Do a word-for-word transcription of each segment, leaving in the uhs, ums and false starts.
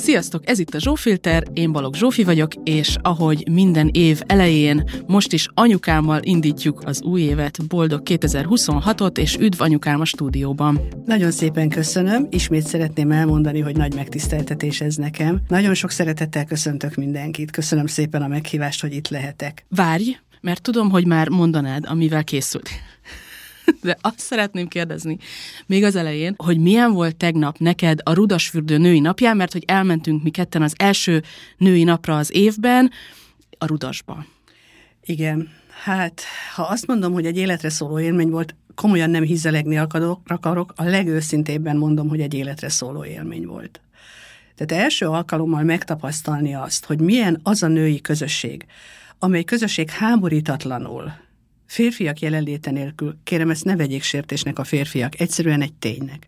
Sziasztok, ez itt a Zsófilter, én Balogh Zsófi vagyok, és ahogy minden év elején, most is anyukámmal indítjuk az új évet, boldog kétezer-huszonhatot, és üdv anyukám a stúdióban. Nagyon szépen köszönöm, ismét szeretném elmondani, hogy nagy megtiszteltetés ez nekem. Nagyon sok szeretettel köszöntök mindenkit, köszönöm szépen a meghívást, hogy itt lehetek. Várj, mert tudom, hogy már mondanád, amivel készült. De azt szeretném kérdezni még az elején, hogy milyen volt tegnap neked a Rudasfürdő női napján, mert hogy elmentünk mi ketten az első női napra az évben, a Rudasba. Igen, hát ha azt mondom, hogy egy életre szóló élmény volt, komolyan nem hízelegni akarok, a legőszintébben mondom, hogy egy életre szóló élmény volt. Tehát első alkalommal megtapasztalni azt, hogy milyen az a női közösség, amely közösség háborítatlanul, férfiak jelenléte nélkül, kérem, ezt ne vegyék sértésnek a férfiak, egyszerűen egy ténynek.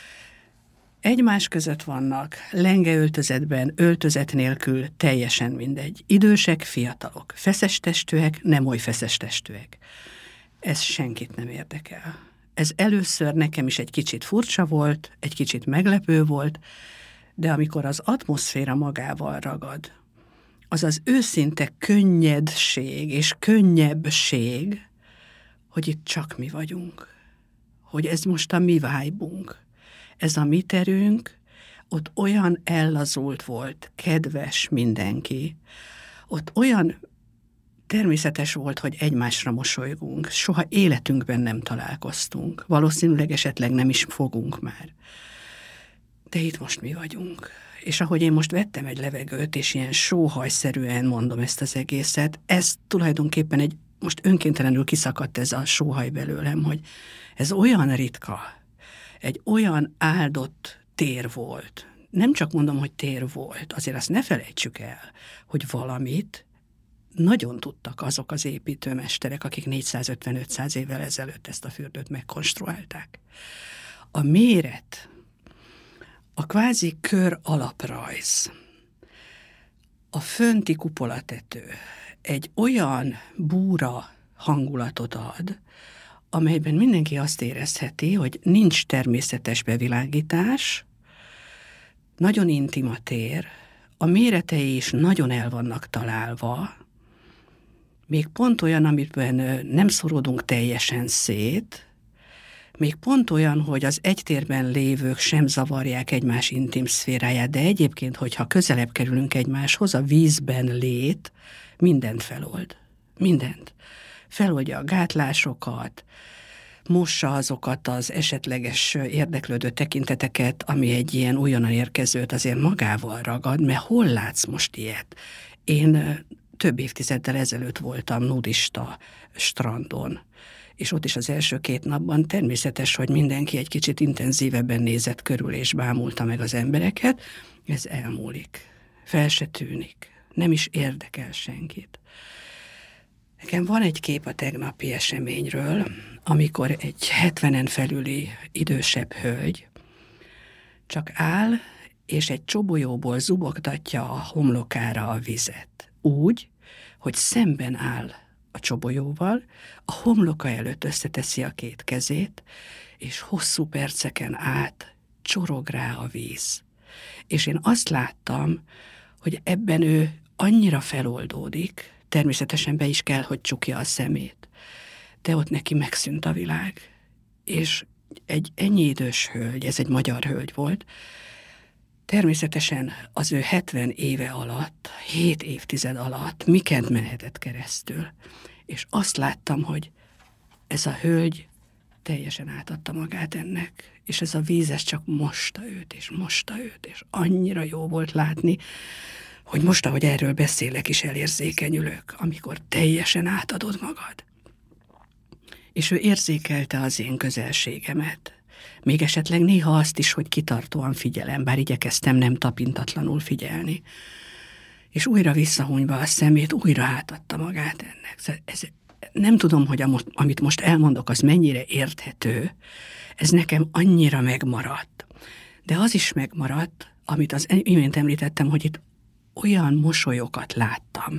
Egymás között vannak, lenge öltözetben, öltözet nélkül, teljesen mindegy. Idősek, fiatalok, feszes testűek, nem oly feszes testűek. Ez senkit nem érdekel. Ez először nekem is egy kicsit furcsa volt, egy kicsit meglepő volt, de amikor az atmoszféra magával ragad, az az őszinte könnyedség és könnyebbség, hogy itt csak mi vagyunk, hogy ez most a mi vibe-unk, ez a mi terünk, ott olyan ellazult volt, kedves mindenki, ott olyan természetes volt, hogy egymásra mosolygunk, soha életünkben nem találkoztunk, valószínűleg esetleg nem is fogunk már, de itt most mi vagyunk. És ahogy én most vettem egy levegőt, és ilyen sóhajszerűen mondom ezt az egészet, ez tulajdonképpen egy, most önkéntelenül kiszakadt ez a sóhaj belőlem, hogy ez olyan ritka, egy olyan áldott tér volt. Nem csak mondom, hogy tér volt, azért azt ne felejtsük el, hogy valamit nagyon tudtak azok az építőmesterek, akik négyszázötven-ötszáz évvel ezelőtt ezt a fürdőt megkonstruálták. A méret, a kvázi kör alaprajz, a fönti kupolatető egy olyan búra hangulatot ad, amelyben mindenki azt érezheti, hogy nincs természetes bevilágítás, nagyon intim a tér, a méretei is nagyon el vannak találva, még pont olyan, amiben nem szorodunk teljesen szét, még pont olyan, hogy az egy térben lévők sem zavarják egymás intim szféráját, de egyébként, hogyha közelebb kerülünk egymáshoz, a vízben lét mindent felold. Mindent. Feloldja a gátlásokat, mossa azokat az esetleges érdeklődő tekinteteket, ami egy ilyen újonnan érkezőt azért magával ragad, mert hol látsz most ilyet? Én több évtizeddel ezelőtt voltam nudista strandon, és ott is az első két napban természetes, hogy mindenki egy kicsit intenzívebben nézett körül, és bámulta meg az embereket. Ez elmúlik. Fel se tűnik. Nem is érdekel senkit. Nekem van egy kép a tegnapi eseményről, amikor egy hetvenen felüli idősebb hölgy csak áll, és egy csobolyóból zubogtatja a homlokára a vizet. Úgy, hogy szemben áll a csobolyóval, a homloka előtt összeteszi a két kezét, és hosszú perceken át csorog rá a víz. És én azt láttam, hogy ebben ő annyira feloldódik, természetesen be is kell, hogy csukja a szemét, de ott neki megszűnt a világ. És egy ennyi idős hölgy, ez egy magyar hölgy volt, természetesen az ő hetven éve alatt, hét évtized alatt miket mehetett keresztül. És azt láttam, hogy ez a hölgy teljesen átadta magát ennek, és ez a víz ez csak mosta őt, és mosta őt, és annyira jó volt látni, hogy most, ahogy erről beszélek is elérzékenyülök, amikor teljesen átadod magad. És ő érzékelte az én közelségemet. Még esetleg néha azt is, hogy kitartóan figyelem, bár igyekeztem nem tapintatlanul figyelni. És újra visszahunyva a szemét, újra átadta magát ennek. Ez, nem tudom, hogy a, amit most elmondok, az mennyire érthető, ez nekem annyira megmaradt. De az is megmaradt, amit az imént említettem, hogy itt olyan mosolyokat láttam.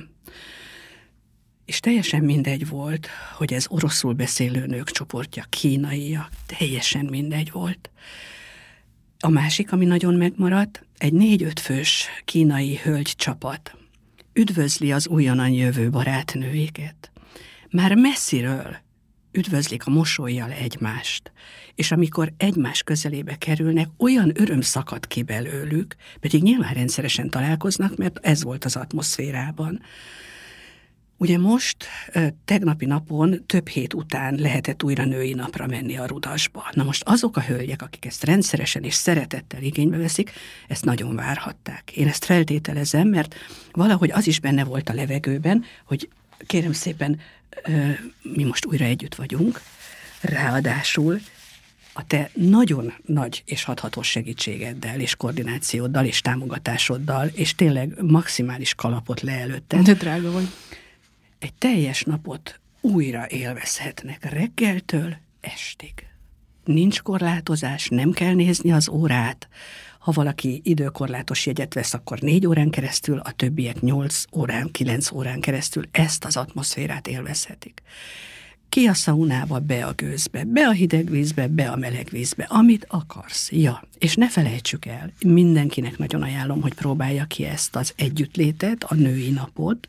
És teljesen mindegy volt, hogy ez oroszul beszélő nők csoportja, kínaiak, teljesen mindegy volt. A másik, ami nagyon megmaradt, egy négy-öt fős kínai hölgycsapat üdvözli az újonnan jövő barátnőiket. Már messziről üdvözlik a mosollyal egymást, és amikor egymás közelébe kerülnek, olyan öröm szakad ki belőlük, pedig nyilván rendszeresen találkoznak, mert ez volt az atmoszférában. Ugye most, tegnapi napon több hét után lehetett újra női napra menni a Rudasba. Na most azok a hölgyek, akik ezt rendszeresen és szeretettel igénybe veszik, ezt nagyon várhatták. Én ezt feltételezem, mert valahogy az is benne volt a levegőben, hogy kérem szépen, mi most újra együtt vagyunk, ráadásul a te nagyon nagy és hathatós segítségeddel, és koordinációddal, és támogatásoddal, és tényleg maximális kalapot le előtted. De drága vagy. Egy teljes napot újra élvezhetnek reggeltől estig. Nincs korlátozás, nem kell nézni az órát. Ha valaki időkorlátos jegyet vesz, akkor négy órán keresztül, a többiek nyolc órán, kilenc órán keresztül ezt az atmoszférát élvezhetik. Ki a szaunába, be a gőzbe, be a hideg vízbe, be a meleg vízbe, amit akarsz. Ja, és ne felejtsük el, mindenkinek nagyon ajánlom, hogy próbálja ki ezt az együttlétet, a női napot,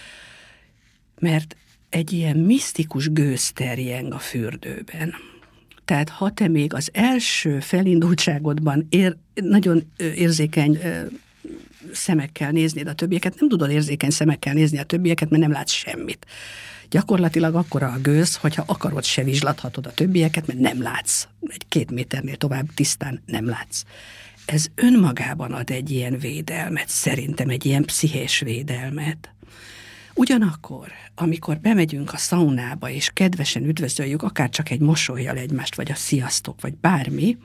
mert egy ilyen misztikus gőz terjeng a fürdőben. Tehát ha te még az első felindultságodban ér, nagyon érzékeny szemekkel néznéd a többieket, nem tudod érzékeny szemekkel nézni a többieket, mert nem látsz semmit. Gyakorlatilag akkora a gőz, hogyha akarod, se vizslathatod a többieket, mert nem látsz. Egy két méternél tovább tisztán nem látsz. Ez önmagában ad egy ilyen védelmet, szerintem egy ilyen pszichés védelmet. Ugyanakkor, amikor bemegyünk a szaunába, és kedvesen üdvözöljük akár csak egy mosollyal egymást, vagy a sziasztok, vagy bármi,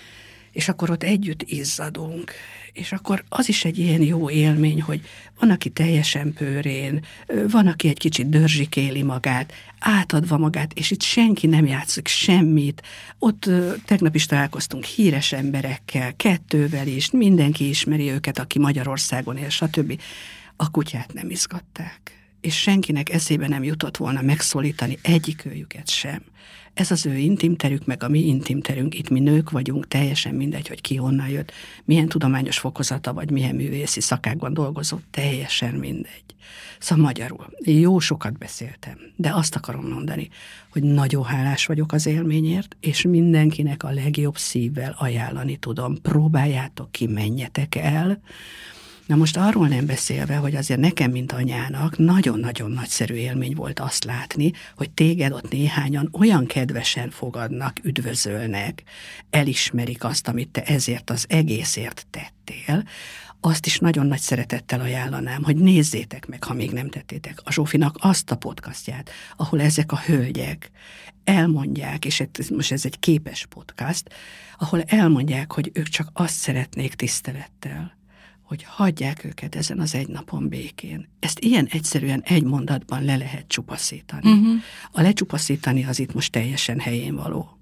és akkor ott együtt izzadunk, és akkor az is egy ilyen jó élmény, hogy van, aki teljesen pőrén, van, aki egy kicsit dörzsikéli magát, átadva magát, és itt senki nem játszik semmit. Ott tegnap is találkoztunk híres emberekkel, kettővel is, mindenki ismeri őket, aki Magyarországon él, stb. A kutyát nem izgatták, és senkinek eszébe nem jutott volna megszólítani egyikőjüket sem. Ez az ő intimterük, meg a mi intimterünk, itt mi nők vagyunk, teljesen mindegy, hogy ki honnan jött, milyen tudományos fokozata, vagy milyen művészi szakákban dolgozott, teljesen mindegy. Szóval magyarul, jó sokat beszéltem, de azt akarom mondani, hogy nagyon hálás vagyok az élményért, és mindenkinek a legjobb szívvel ajánlani tudom. Próbáljátok ki, menjetek el. Na most arról nem beszélve, hogy azért nekem, mint anyának, nagyon-nagyon nagyszerű élmény volt azt látni, hogy téged ott néhányan olyan kedvesen fogadnak, üdvözölnek, elismerik azt, amit te ezért az egészért tettél. Azt is nagyon nagy szeretettel ajánlanám, hogy nézzétek meg, ha még nem tettétek, a Zsófinak azt a podcastját, ahol ezek a hölgyek elmondják, és most ez egy képes podcast, ahol elmondják, hogy ők csak azt szeretnék tisztelettel, hogy hagyják őket ezen az egy napon békén. Ezt ilyen egyszerűen egy mondatban le lehet csupaszítani. Uh-huh. A lecsupaszítani az itt most teljesen helyén való.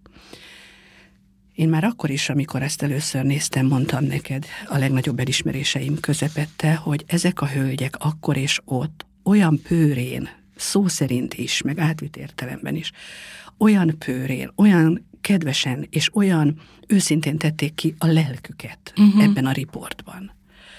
Én már akkor is, amikor ezt először néztem, mondtam neked a legnagyobb elismeréseim közepette, hogy ezek a hölgyek akkor és ott olyan pőrén, szó szerint is, meg átvitt értelemben is, olyan pőrén, olyan kedvesen és olyan őszintén tették ki a lelküket uh-huh. ebben a riportban.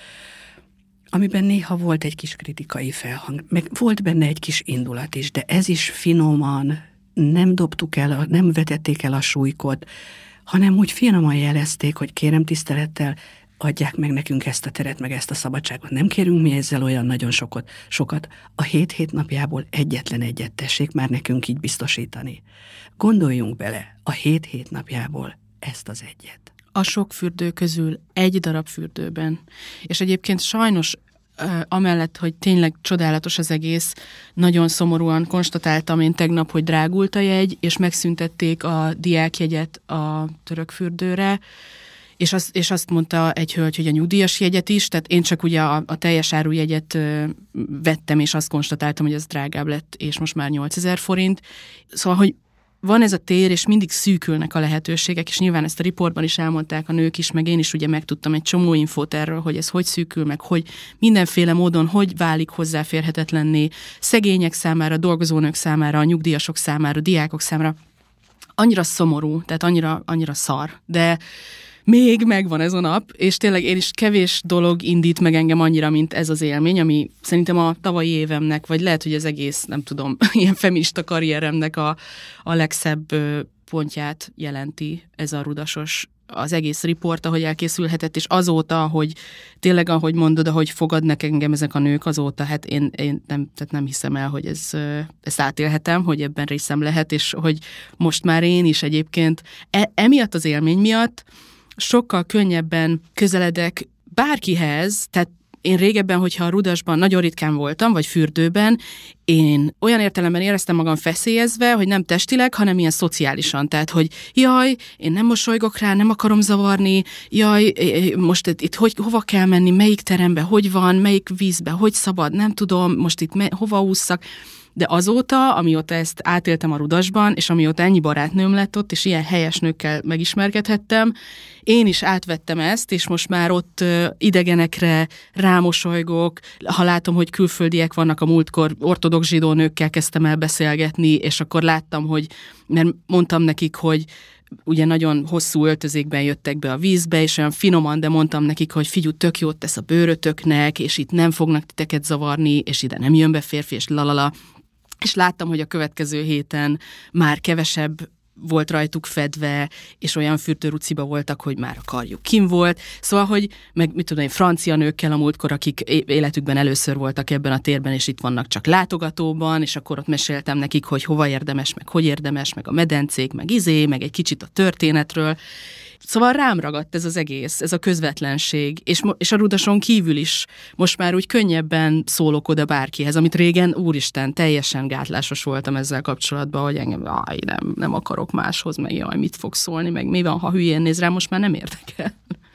Amiben néha volt egy kis kritikai felhang, meg volt benne egy kis indulat is, de ez is finoman, nem dobtuk el, a, nem vetették el a súlykot, hanem úgy finoman jelezték, hogy kérem tisztelettel, adják meg nekünk ezt a teret, meg ezt a szabadságot. Nem kérünk mi ezzel olyan nagyon sokat. sokat. A hét-hét napjából egyetlen egyet tessék már nekünk így biztosítani. Gondoljunk bele, a hét-hét napjából ezt az egyet. A sok fürdő közül egy darab fürdőben. És egyébként sajnos amellett, hogy tényleg csodálatos az egész, nagyon szomorúan konstatáltam én tegnap, hogy drágult a jegy, és megszüntették a diákjegyet a török fürdőre, és, az, és azt mondta egy hölgy, hogy a nyugdíjas jegyet is, tehát én csak ugye a, a teljes áru jegyet ö, vettem, és azt konstatáltam, hogy ez drágább lett, és most már nyolcezer forint. Szóval, hogy van ez a tér, és mindig szűkülnek a lehetőségek, és nyilván ezt a riportban is elmondták a nők is, meg én is ugye megtudtam egy csomó infót erről, hogy ez hogy szűkül, meg hogy mindenféle módon hogy válik hozzáférhetetlenné szegények számára, dolgozónők számára, a nyugdíjasok számára, a diákok számára. Annyira szomorú, tehát annyira, annyira szar, de még megvan ez a nap, és tényleg én is kevés dolog indít meg engem annyira, mint ez az élmény, ami szerintem a tavalyi évemnek, vagy lehet, hogy az egész, nem tudom, ilyen feminista karrieremnek a, a legszebb pontját jelenti ez a rudasos, az egész riport, ahogy elkészülhetett, és azóta, hogy tényleg, ahogy mondod, ahogy fogadnak engem ezek a nők, azóta, hát én, én nem, tehát nem hiszem el, hogy ez, ezt átélhetem, hogy ebben részem lehet, és hogy most már én is egyébként e, emiatt az élmény miatt sokkal könnyebben közeledek bárkihez, tehát én régebben, hogyha a rudasban nagyon ritkán voltam, vagy fürdőben, én olyan értelemben éreztem magam feszélyezve, hogy nem testileg, hanem ilyen szociálisan. Tehát, hogy jaj, én nem mosolygok rá, nem akarom zavarni, jaj, most itt, itt hogy, hova kell menni, melyik terembe, hogy van, melyik vízbe, hogy szabad, nem tudom, most itt me, hova ússzak. De azóta, amióta ezt átéltem a rudasban, és amióta ennyi barátnőm lett ott, és ilyen helyes nőkkel megismerkedhettem, én is átvettem ezt, és most már ott idegenekre rámosolygok, ha látom, hogy külföldiek vannak, a múltkor ortodox zsidó nőkkel kezdtem el beszélgetni, és akkor láttam, hogy, mert mondtam nekik, hogy ugye nagyon hosszú öltözékben jöttek be a vízbe, és olyan finoman, de mondtam nekik, hogy figyelj, tök jót tesz a bőrötöknek, és itt nem fognak titeket zavarni, és ide nem jön be férfi, és lalala. És láttam, hogy a következő héten már kevesebb volt rajtuk fedve, és olyan fürdőruciba voltak, hogy már a karjuk kim volt. Szóval, hogy meg mit tudom én, francia nőkkel a múltkor, akik életükben először voltak ebben a térben, és itt vannak csak látogatóban, és akkor ott meséltem nekik, hogy hova érdemes, meg hogy érdemes, meg a medencék, meg izé, meg egy kicsit a történetről. Szóval rám ragadt ez az egész, ez a közvetlenség, és, és a rudason kívül is most már úgy könnyebben szólok oda bárkihez, amit régen, úristen, teljesen gátlásos voltam ezzel kapcsolatban, hogy engem, áj, nem, nem akarok máshoz, meg jaj, mit fog szólni, meg mi van, ha hülyén néz rám, most már nem érdekel.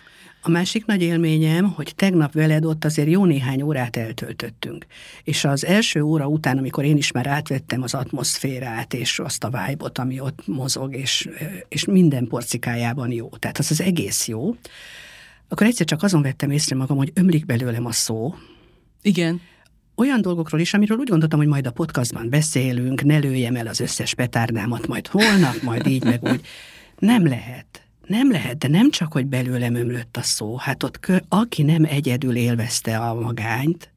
A másik nagy élményem, hogy tegnap veled ott azért jó néhány órát eltöltöttünk. És az első óra után, amikor én is már átvettem az atmoszférát, és azt a vibe-ot, ami ott mozog, és, és minden porcikájában jó, tehát az az egész jó, akkor egyszer csak azon vettem észre magam, hogy ömlik belőlem a szó. Igen. Olyan dolgokról is, amiről úgy gondoltam, hogy majd a podcastban beszélünk, ne lőjem el az összes petárdámat majd holnap, majd így, meg úgy. Nem lehet. Nem lehet, de nem csak, hogy belőlem ömlött a szó, hát ott kö, aki nem egyedül élvezte a magányt,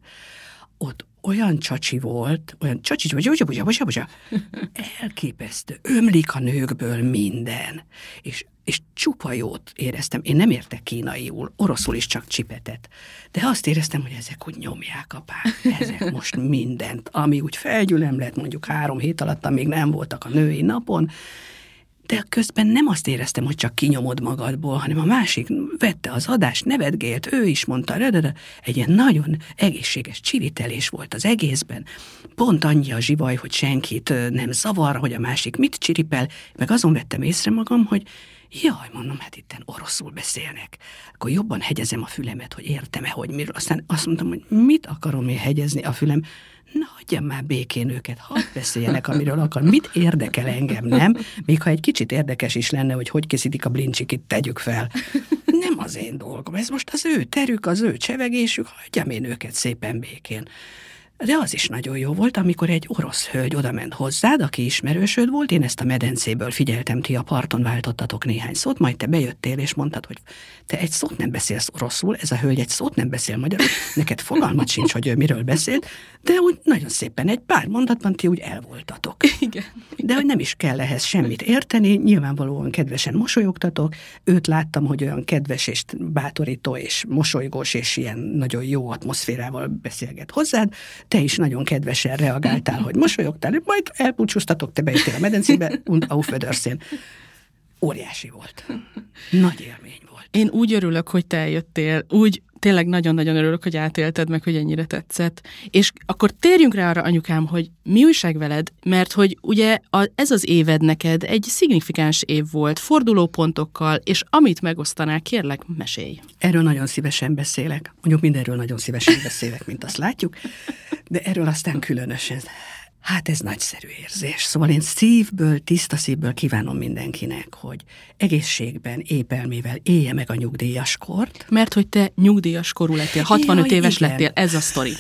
ott olyan csacsi volt, olyan csacsi, vagy buzsa, buzsa, buzsa, buzsa, elképesztő, ömlik a nőkből minden, és, és csupa jót éreztem. Én nem értek kínaiul, oroszul is csak csipetet, de azt éreztem, hogy ezek úgy nyomják a pár, ezek most mindent, ami úgy felgyülem lett mondjuk három hét alatt, amíg nem voltak a női napon, de közben nem azt éreztem, hogy csak kinyomod magadból, hanem a másik vette az adást, nevetgélt, ő is mondta, redede, egy ilyen nagyon egészséges csiritelés volt az egészben. Pont annyi a zsivaj, hogy senkit nem zavar, hogy a másik mit csiripel, meg azon vettem észre magam, hogy jaj, mondom, hát itten oroszul beszélnek. Akkor jobban hegyezem a fülemet, hogy értem-e, hogy miről. Aztán azt mondtam, hogy mit akarom én hegyezni a fülem. Na, hagyjam már békén őket, hadd beszéljenek, amiről akar. Mit érdekel engem, nem? Még ha egy kicsit érdekes is lenne, hogy hogy készítik a blincsikit, tegyük fel. Nem az én dolgom, ez most az ő terük, az ő csevegésük, hagyjam én őket szépen békén. De az is nagyon jó volt, amikor egy orosz hölgy odament hozzád, aki ismerősöd volt, én ezt a medencéből figyeltem, ti a parton váltottatok néhány szót, majd te bejöttél és mondtad, hogy te egy szót nem beszélsz oroszul, ez a hölgy egy szót nem beszél magyarul, neked fogalmat sincs, hogy ő miről beszélt, de úgy nagyon szépen egy pár mondatban ti úgy elvoltatok. Igen. De hogy nem is kell ehhez semmit érteni, nyilvánvalóan kedvesen mosolyogtatok, őt láttam, hogy olyan kedves és bátorító és mosolygós és ilyen nagyon jó atmoszférával beszélget hozzád, te is nagyon kedvesen reagáltál, hogy mosolyogtál, majd elbúcsúztatok, te bejöttél a medencébe, und auf Wiedersehen. Óriási volt. Nagy élmény volt. Én úgy örülök, hogy te eljöttél, úgy tényleg nagyon-nagyon örülök, hogy átélted meg, hogy ennyire tetszett. És akkor térjünk rá arra, anyukám, hogy mi újság veled, mert hogy ugye a, ez az éved neked egy szignifikáns év volt, fordulópontokkal, és amit megosztanál, kérlek, mesélj. Erről nagyon szívesen beszélek. Mondjuk mindenről nagyon szívesen beszélek, mint azt látjuk, de erről aztán különösen. Hát ez nagyszerű érzés. Szóval én szívből, tiszta szívből kívánom mindenkinek, hogy egészségben, épelmével élje meg a nyugdíjas kort. Mert hogy te nyugdíjas korú lettél, hatvanöt Jaj, éves igen. lettél, ez a sztori.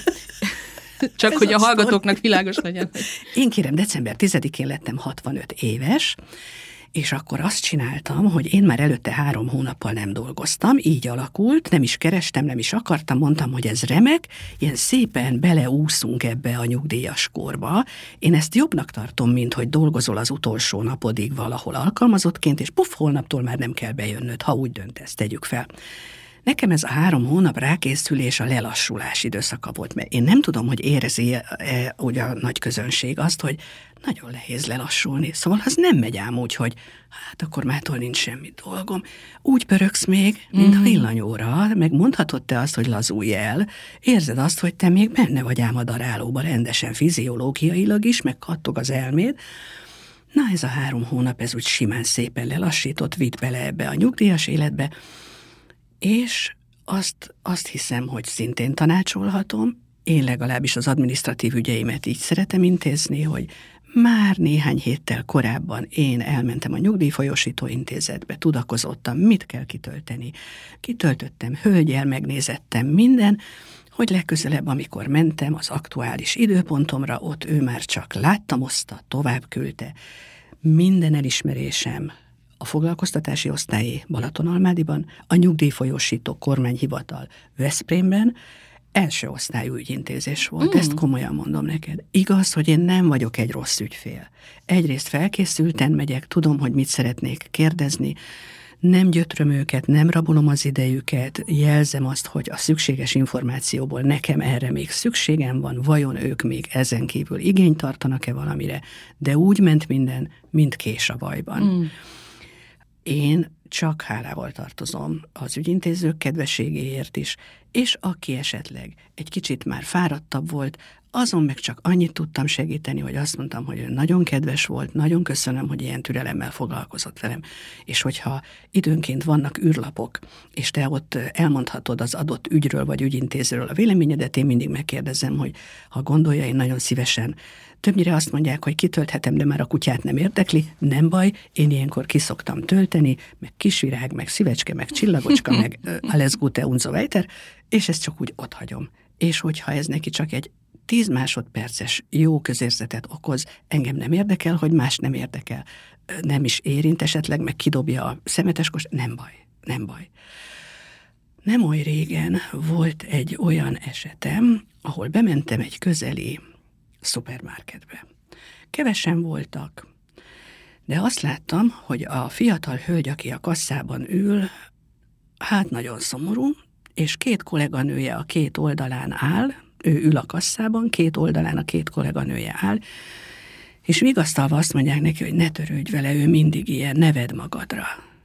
Csak ez hogy a, a hallgatóknak világos legyen. Én kérem, december tizedikén lettem hatvanöt éves, És akkor azt csináltam, hogy én már előtte három hónappal nem dolgoztam, így alakult, nem is kerestem, nem is akartam, mondtam, hogy ez remek, ilyen szépen beleúszunk ebbe a nyugdíjas korba. Én ezt jobbnak tartom, mint hogy dolgozol az utolsó napodig valahol alkalmazottként, és puff, holnaptól már nem kell bejönnöd, ha úgy döntesz, tegyük fel. Nekem ez a három hónap rákészülés a lelassulás időszaka volt, mert én nem tudom, hogy érzi-e ugye a nagy közönség azt, hogy nagyon nehéz lelassulni. Szóval az nem megy ám úgy, hogy hát akkor mától nincs semmi dolgom. Úgy pöröksz még, mint a villanyóra, meg mondhatod te azt, hogy lazulj el. Érzed azt, hogy te még benne vagy ám a darálóba rendesen fiziológiailag is, meg kattog az elméd. Na ez a három hónap, ez úgy simán szépen lelassított, vitt bele ebbe a nyugdíjas életbe, és azt, azt hiszem, hogy szintén tanácsolhatom, én legalábbis az adminisztratív ügyeimet így szeretem intézni, hogy már néhány héttel korábban én elmentem a nyugdíjfolyósító intézetbe, tudakozottam, mit kell kitölteni. Kitöltöttem, hölgyel megnézettem minden, hogy legközelebb, amikor mentem az aktuális időpontomra, ott ő már csak láttamozta, tovább küldte. Minden elismerésem a foglalkoztatási osztályi Balatonalmádiban, a nyugdíjfolyósító kormányhivatal Veszprémben első osztályú ügyintézés volt, mm. ezt komolyan mondom neked. Igaz, hogy én nem vagyok egy rossz ügyfél. Egyrészt felkészülten megyek, tudom, hogy mit szeretnék kérdezni, nem gyötröm őket, nem rabolom az idejüket, jelzem azt, hogy a szükséges információból nekem erre még szükségem van, vajon ők még ezen kívül igényt tartanak-e valamire, de úgy ment minden, mint kés a vajban. Mm. Én csak hálával tartozom az ügyintézők kedvességéért is, és aki esetleg egy kicsit már fáradtabb volt, azon meg csak annyit tudtam segíteni, hogy azt mondtam, hogy ő nagyon kedves volt, nagyon köszönöm, hogy ilyen türelemmel foglalkozott velem, és hogyha időnként vannak űrlapok, és te ott elmondhatod az adott ügyről vagy ügyintézőről a véleményedet, én mindig megkérdezem, hogy ha gondolja, én nagyon szívesen. Többnyire azt mondják, hogy kitölthetem, de már a kutyát nem érdekli, nem baj, én ilyenkor kiszoktam tölteni, meg kisvirág, meg szívecske, meg csillagocska, meg alles gute und so weiter, és ezt csak úgy otthagyom. És hogyha ez neki csak egy tíz másodperces jó közérzetet okoz, engem nem érdekel, hogy más nem érdekel, nem is érint esetleg, meg kidobja a szemeteskos, nem baj, nem baj. Nem oly régen volt egy olyan esetem, ahol bementem egy közeli szupermarketbe. Kevesen voltak, de azt láttam, hogy a fiatal hölgy, aki a kasszában ül, hát nagyon szomorú, és két kolléganője a két oldalán áll, ő ül a kasszában, két oldalán a két kolléganője áll, és vigasztalva azt mondják neki, hogy ne törődj vele, ő mindig ilyen, ne vedd magadra.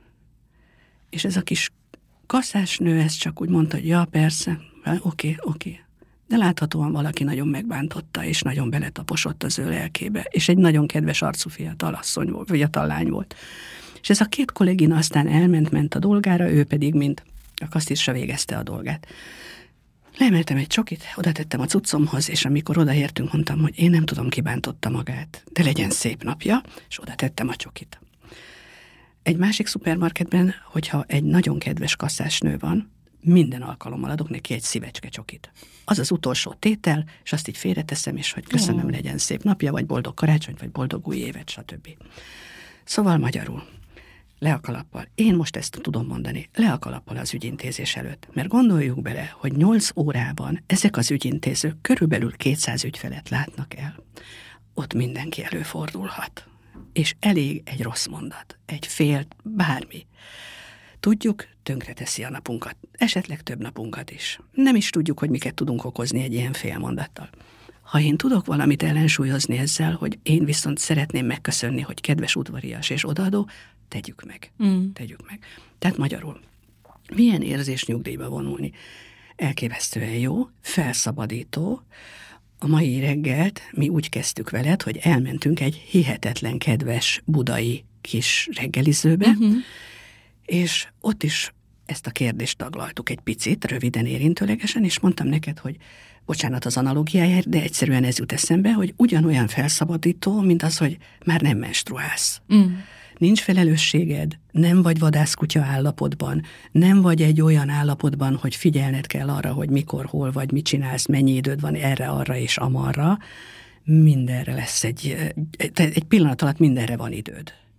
És ez a kis kasszásnő ezt csak úgy mondta, hogy ja, persze, oké, oké. Okay. De láthatóan valaki nagyon megbántotta, és nagyon beletaposott az ő lelkébe, és egy nagyon kedves arcú fiatal asszony volt, fiatal lány volt. És ez a két kollégina aztán elment-ment a dolgára, ő pedig, mint a kasszisra végezte a dolgát. Leemeltem egy csokit, oda tettem a cuccomhoz, és amikor odaértünk, mondtam, hogy én nem tudom, ki bántotta magát, de legyen szép napja, és oda tettem a csokit. Egy másik szupermarketben, hogyha egy nagyon kedves kasszásnő van, minden alkalommal adok neki egy szívecske csokit. Az az utolsó tétel, és azt így félreteszem, és hogy köszönöm, legyen szép napja, vagy boldog karácsony, vagy boldog új évet, stb. Szóval magyarul, le a kalappal. Én most ezt tudom mondani, le a kalappal az ügyintézés előtt, mert gondoljuk bele, hogy nyolc órában ezek az ügyintézők körülbelül kétszáz ügyfelet látnak el. Ott mindenki előfordulhat. És elég egy rossz mondat, egy fél, bármi. Tudjuk, tönkreteszi a napunkat, esetleg több napunkat is. Nem is tudjuk, hogy miket tudunk okozni egy ilyen félmondattal. Ha én tudok valamit ellensúlyozni ezzel, hogy én viszont szeretném megköszönni, hogy kedves, udvarias és odaadó, tegyük meg. Mm. Tegyük meg. Tehát magyarul, milyen érzés nyugdíjba vonulni? Elképesztően jó, felszabadító. A mai reggelt mi úgy kezdtük veled, hogy elmentünk egy hihetetlen kedves budai kis reggelizőbe, mm-hmm. és ott is ezt a kérdést taglaltuk egy picit, röviden, érintőlegesen, és mondtam neked, hogy bocsánat az analógiáért, de egyszerűen ez jut eszembe, hogy ugyanolyan felszabadító, mint az, hogy már nem menstruálsz. Mm. Nincs felelősséged, nem vagy vadászkutya állapotban, nem vagy egy olyan állapotban, hogy figyelned kell arra, hogy mikor, hol vagy, mit csinálsz, mennyi időd van erre, arra és amarra. Mindenre lesz egy, egy pillanat alatt mindenre van időd.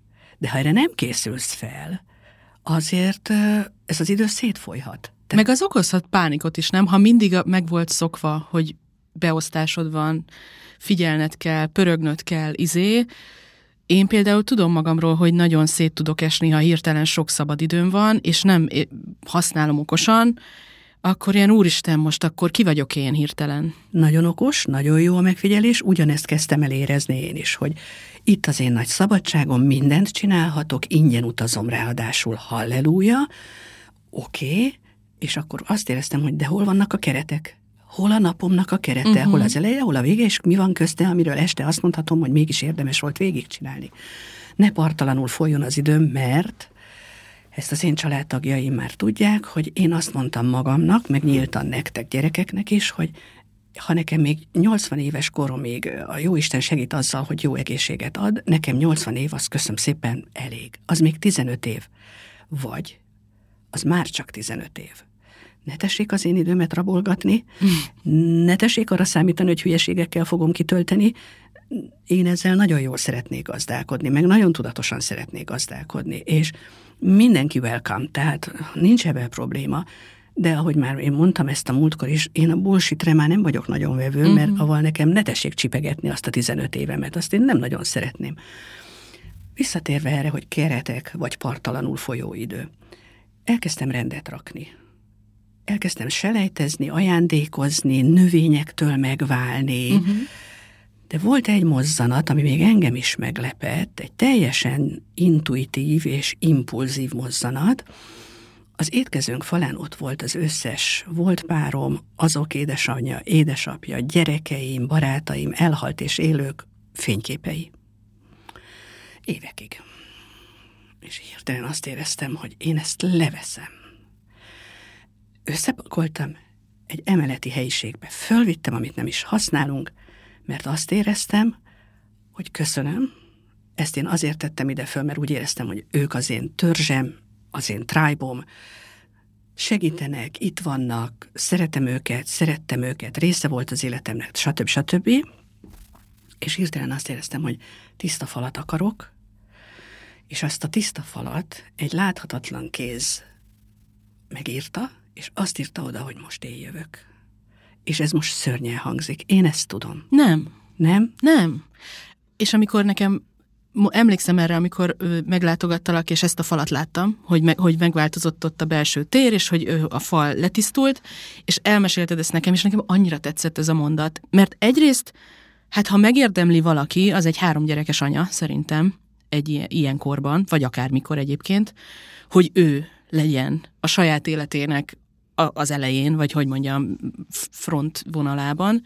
De ha erre nem készülsz fel, azért ez az idő szétfolyhat. Te... Meg az okozhat pánikot is, nem? Ha mindig meg volt szokva, hogy beosztásod van, figyelned kell, pörögnöd kell, izé. Én például tudom magamról, hogy nagyon szét tudok esni, ha hirtelen sok szabad időm van, és nem használom okosan, akkor ilyen úristen, most akkor ki vagyok én hirtelen? Nagyon okos, nagyon jó a megfigyelés, ugyanezt kezdtem el érezni én is, hogy itt az én nagy szabadságom, mindent csinálhatok, ingyen utazom ráadásul, halleluja, oké, okay, és akkor azt éreztem, hogy de hol vannak a keretek? Hol a napomnak a kerete, uh-huh. hol az eleje, hol a vége, és mi van közte, amiről este azt mondhatom, hogy mégis érdemes volt végigcsinálni. Ne partalanul folyjon az időm, mert ezt az én családtagjaim már tudják, hogy én azt mondtam magamnak, meg nyíltan nektek gyerekeknek is, hogy ha nekem még nyolcvan éves koromig a Jóisten segít azzal, hogy jó egészséget ad, nekem nyolcvan év, az köszönöm szépen elég. Az még tizenöt év. Vagy az már csak tizenöt év. Ne tessék az én időmet rabolgatni, ne tessék arra számítani, hogy hülyeségekkel fogom kitölteni. Én ezzel nagyon jól szeretnék gazdálkodni, meg nagyon tudatosan szeretnék gazdálkodni, és mindenki welcome, tehát nincs ebben probléma, de ahogy már én mondtam ezt a múltkor is, én a bullshitre már nem vagyok nagyon vevő, uh-huh. mert avval nekem ne tessék csipegetni azt a tizenöt évemet, azt én nem nagyon szeretném. Visszatérve erre, hogy keretek, vagy parttalanul folyó idő. Elkezdtem rendet rakni. Elkezdtem selejtezni, ajándékozni, növényektől megválni, uh-huh. de volt egy mozzanat, ami még engem is meglepett, egy teljesen intuitív és impulzív mozzanat. Az étkezőnk falán ott volt az összes volt párom, azok édesanyja, édesapja, gyerekeim, barátaim, elhalt és élők fényképei. Évekig. És hirtelen azt éreztem, hogy én ezt leveszem. Összepakoltam egy emeleti helyiségbe, fölvittem, amit nem is használunk, mert azt éreztem, hogy köszönöm, ezt én azért tettem ide föl, mert úgy éreztem, hogy ők az én törzsem, az én tribe-om, segítenek, itt vannak, szeretem őket, szerettem őket, része volt az életemnek, stb. stb. És hirtelen azt éreztem, hogy tiszta falat akarok, és azt a tiszta falat egy láthatatlan kéz megírta, és azt írta oda, hogy most én jövök. És ez most szörnyen hangzik. Én ezt tudom. Nem. Nem? Nem. És amikor nekem, emlékszem erre, amikor ö, meglátogattalak, és ezt a falat láttam, hogy, me, hogy megváltozott ott a belső tér, és hogy ö, a fal letisztult, és elmesélted ezt nekem, és nekem annyira tetszett ez a mondat. Mert egyrészt, hát ha megérdemli valaki, az egy három gyerekes anya, szerintem, egy ilyen, ilyen korban, vagy akármikor egyébként, hogy ő legyen a saját életének az elején, vagy hogy mondjam, front vonalában.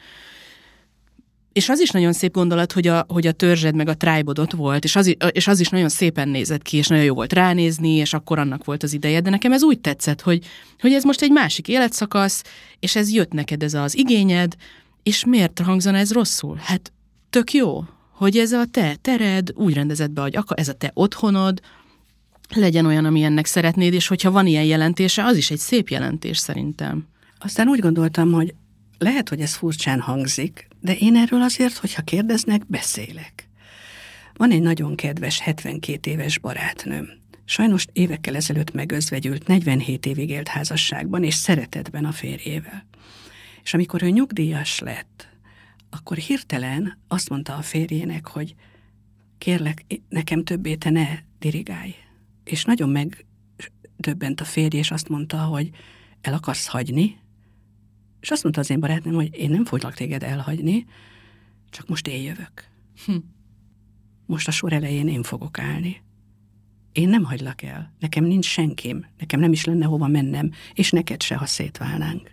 És az is nagyon szép gondolat, hogy a, hogy a törzsed meg a tribe-od ott volt, és az, és az is nagyon szépen nézett ki, és nagyon jó volt ránézni, és akkor annak volt az ideje, de nekem ez úgy tetszett, hogy, hogy ez most egy másik életszakasz, és ez jött neked, ez az igényed, és miért hangzana ez rosszul? Hát tök jó, hogy ez a te tered, úgy rendezed be, hogy akkor ez a te otthonod, legyen olyan, amilyennek szeretnéd, és hogyha van ilyen jelentése, az is egy szép jelentés szerintem. Aztán úgy gondoltam, hogy lehet, hogy ez furcsán hangzik, de én erről azért, hogyha kérdeznek, beszélek. Van egy nagyon kedves hetvenkét éves barátnőm. Sajnos évekkel ezelőtt megözvegyült, negyvenhét évig élt házasságban, és szeretetben a férjével. És amikor ő nyugdíjas lett, akkor hirtelen azt mondta a férjének, hogy kérlek, nekem többé te ne dirigálj. És nagyon megdöbbent a férj, és azt mondta, hogy el akarsz hagyni? És azt mondta az én barátnőm, hogy én nem foglak téged elhagyni, csak most én jövök. Hm. Most a sor elején én fogok állni. Én nem hagylak el. Nekem nincs senkim. Nekem nem is lenne hova mennem, és neked se, ha szétválnánk.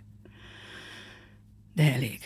De elég.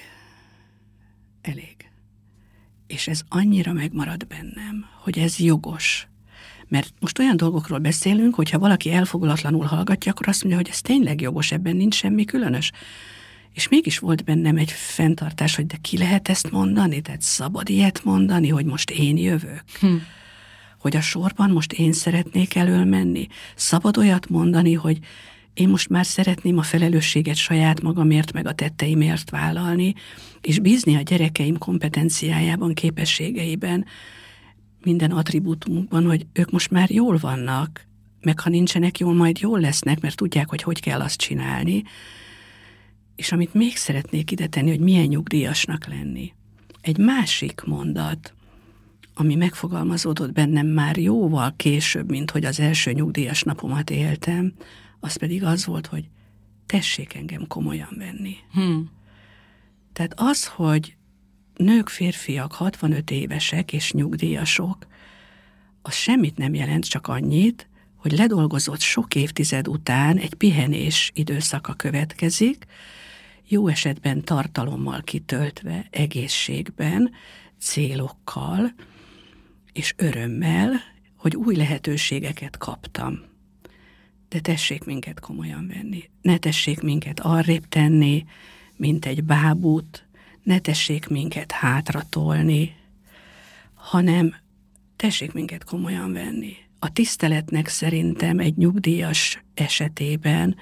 Elég. És ez annyira megmarad bennem, hogy ez jogos. Mert most olyan dolgokról beszélünk, hogyha valaki elfogulatlanul hallgatja, akkor azt mondja, hogy ez tényleg jogos, ebben nincs semmi különös. És mégis volt bennem egy fenntartás, hogy de ki lehet ezt mondani? Tehát szabad ilyet mondani, hogy most én jövök? Hm. Hogy a sorban most én szeretnék elől menni? Szabad olyat mondani, hogy én most már szeretném a felelősséget saját magamért, meg a tetteimért vállalni, és bízni a gyerekeim kompetenciájában, képességeiben. minden attribútumukban, hogy ők most már jól vannak, meg ha nincsenek jól, majd jól lesznek, mert tudják, hogy hogy kell azt csinálni. És amit még szeretnék ide tenni, hogy milyen nyugdíjasnak lenni. Egy másik mondat, ami megfogalmazódott bennem már jóval később, mint hogy az első nyugdíjas napomat éltem, az pedig az volt, hogy tessék engem komolyan venni. Hmm. Tehát az, hogy nők, férfiak, hatvanöt évesek és nyugdíjasok, az semmit nem jelent, csak annyit, hogy ledolgozott sok évtized után egy pihenés időszaka következik, jó esetben tartalommal kitöltve, egészségben, célokkal és örömmel, hogy új lehetőségeket kaptam. De tessék minket komolyan venni. Ne tessék minket arrébb tenni, mint egy bábút, ne tessék minket hátratolni, hanem tessék minket komolyan venni. A tiszteletnek szerintem egy nyugdíjas esetében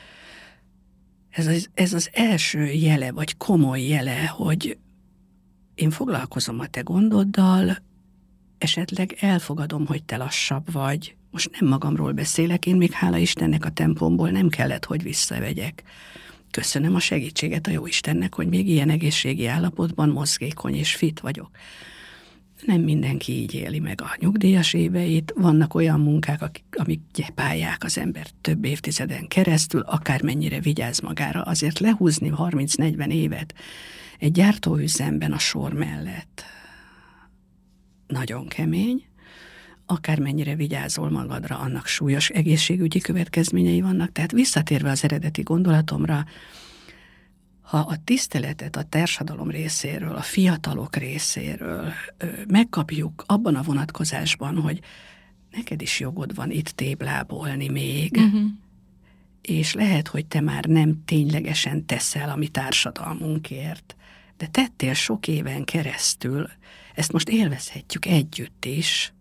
ez az, ez az első jele, vagy komoly jele, hogy én foglalkozom a te gondoddal, esetleg elfogadom, hogy te lassabb vagy. Most nem magamról beszélek, én még hála Istennek a tempomból nem kellett, hogy visszavegyek. Köszönöm a segítséget a Jóistennek, hogy még ilyen egészségi állapotban mozgékony és fit vagyok. Nem mindenki így éli meg a nyugdíjas éveit, vannak olyan munkák, amik gyepálják az embert több évtizeden keresztül, akármennyire vigyáz magára, azért lehúzni harminc-negyven évet egy gyártóüzemben a sor mellett nagyon kemény, akármennyire vigyázol magadra, annak súlyos egészségügyi következményei vannak, tehát visszatérve az eredeti gondolatomra, ha a tiszteletet a társadalom részéről, a fiatalok részéről megkapjuk abban a vonatkozásban, hogy neked is jogod van itt téblábolni még, uh-huh. és lehet, hogy te már nem ténylegesen teszel a mi társadalmunkért, de tettél sok éven keresztül, ezt most élvezhetjük együtt is,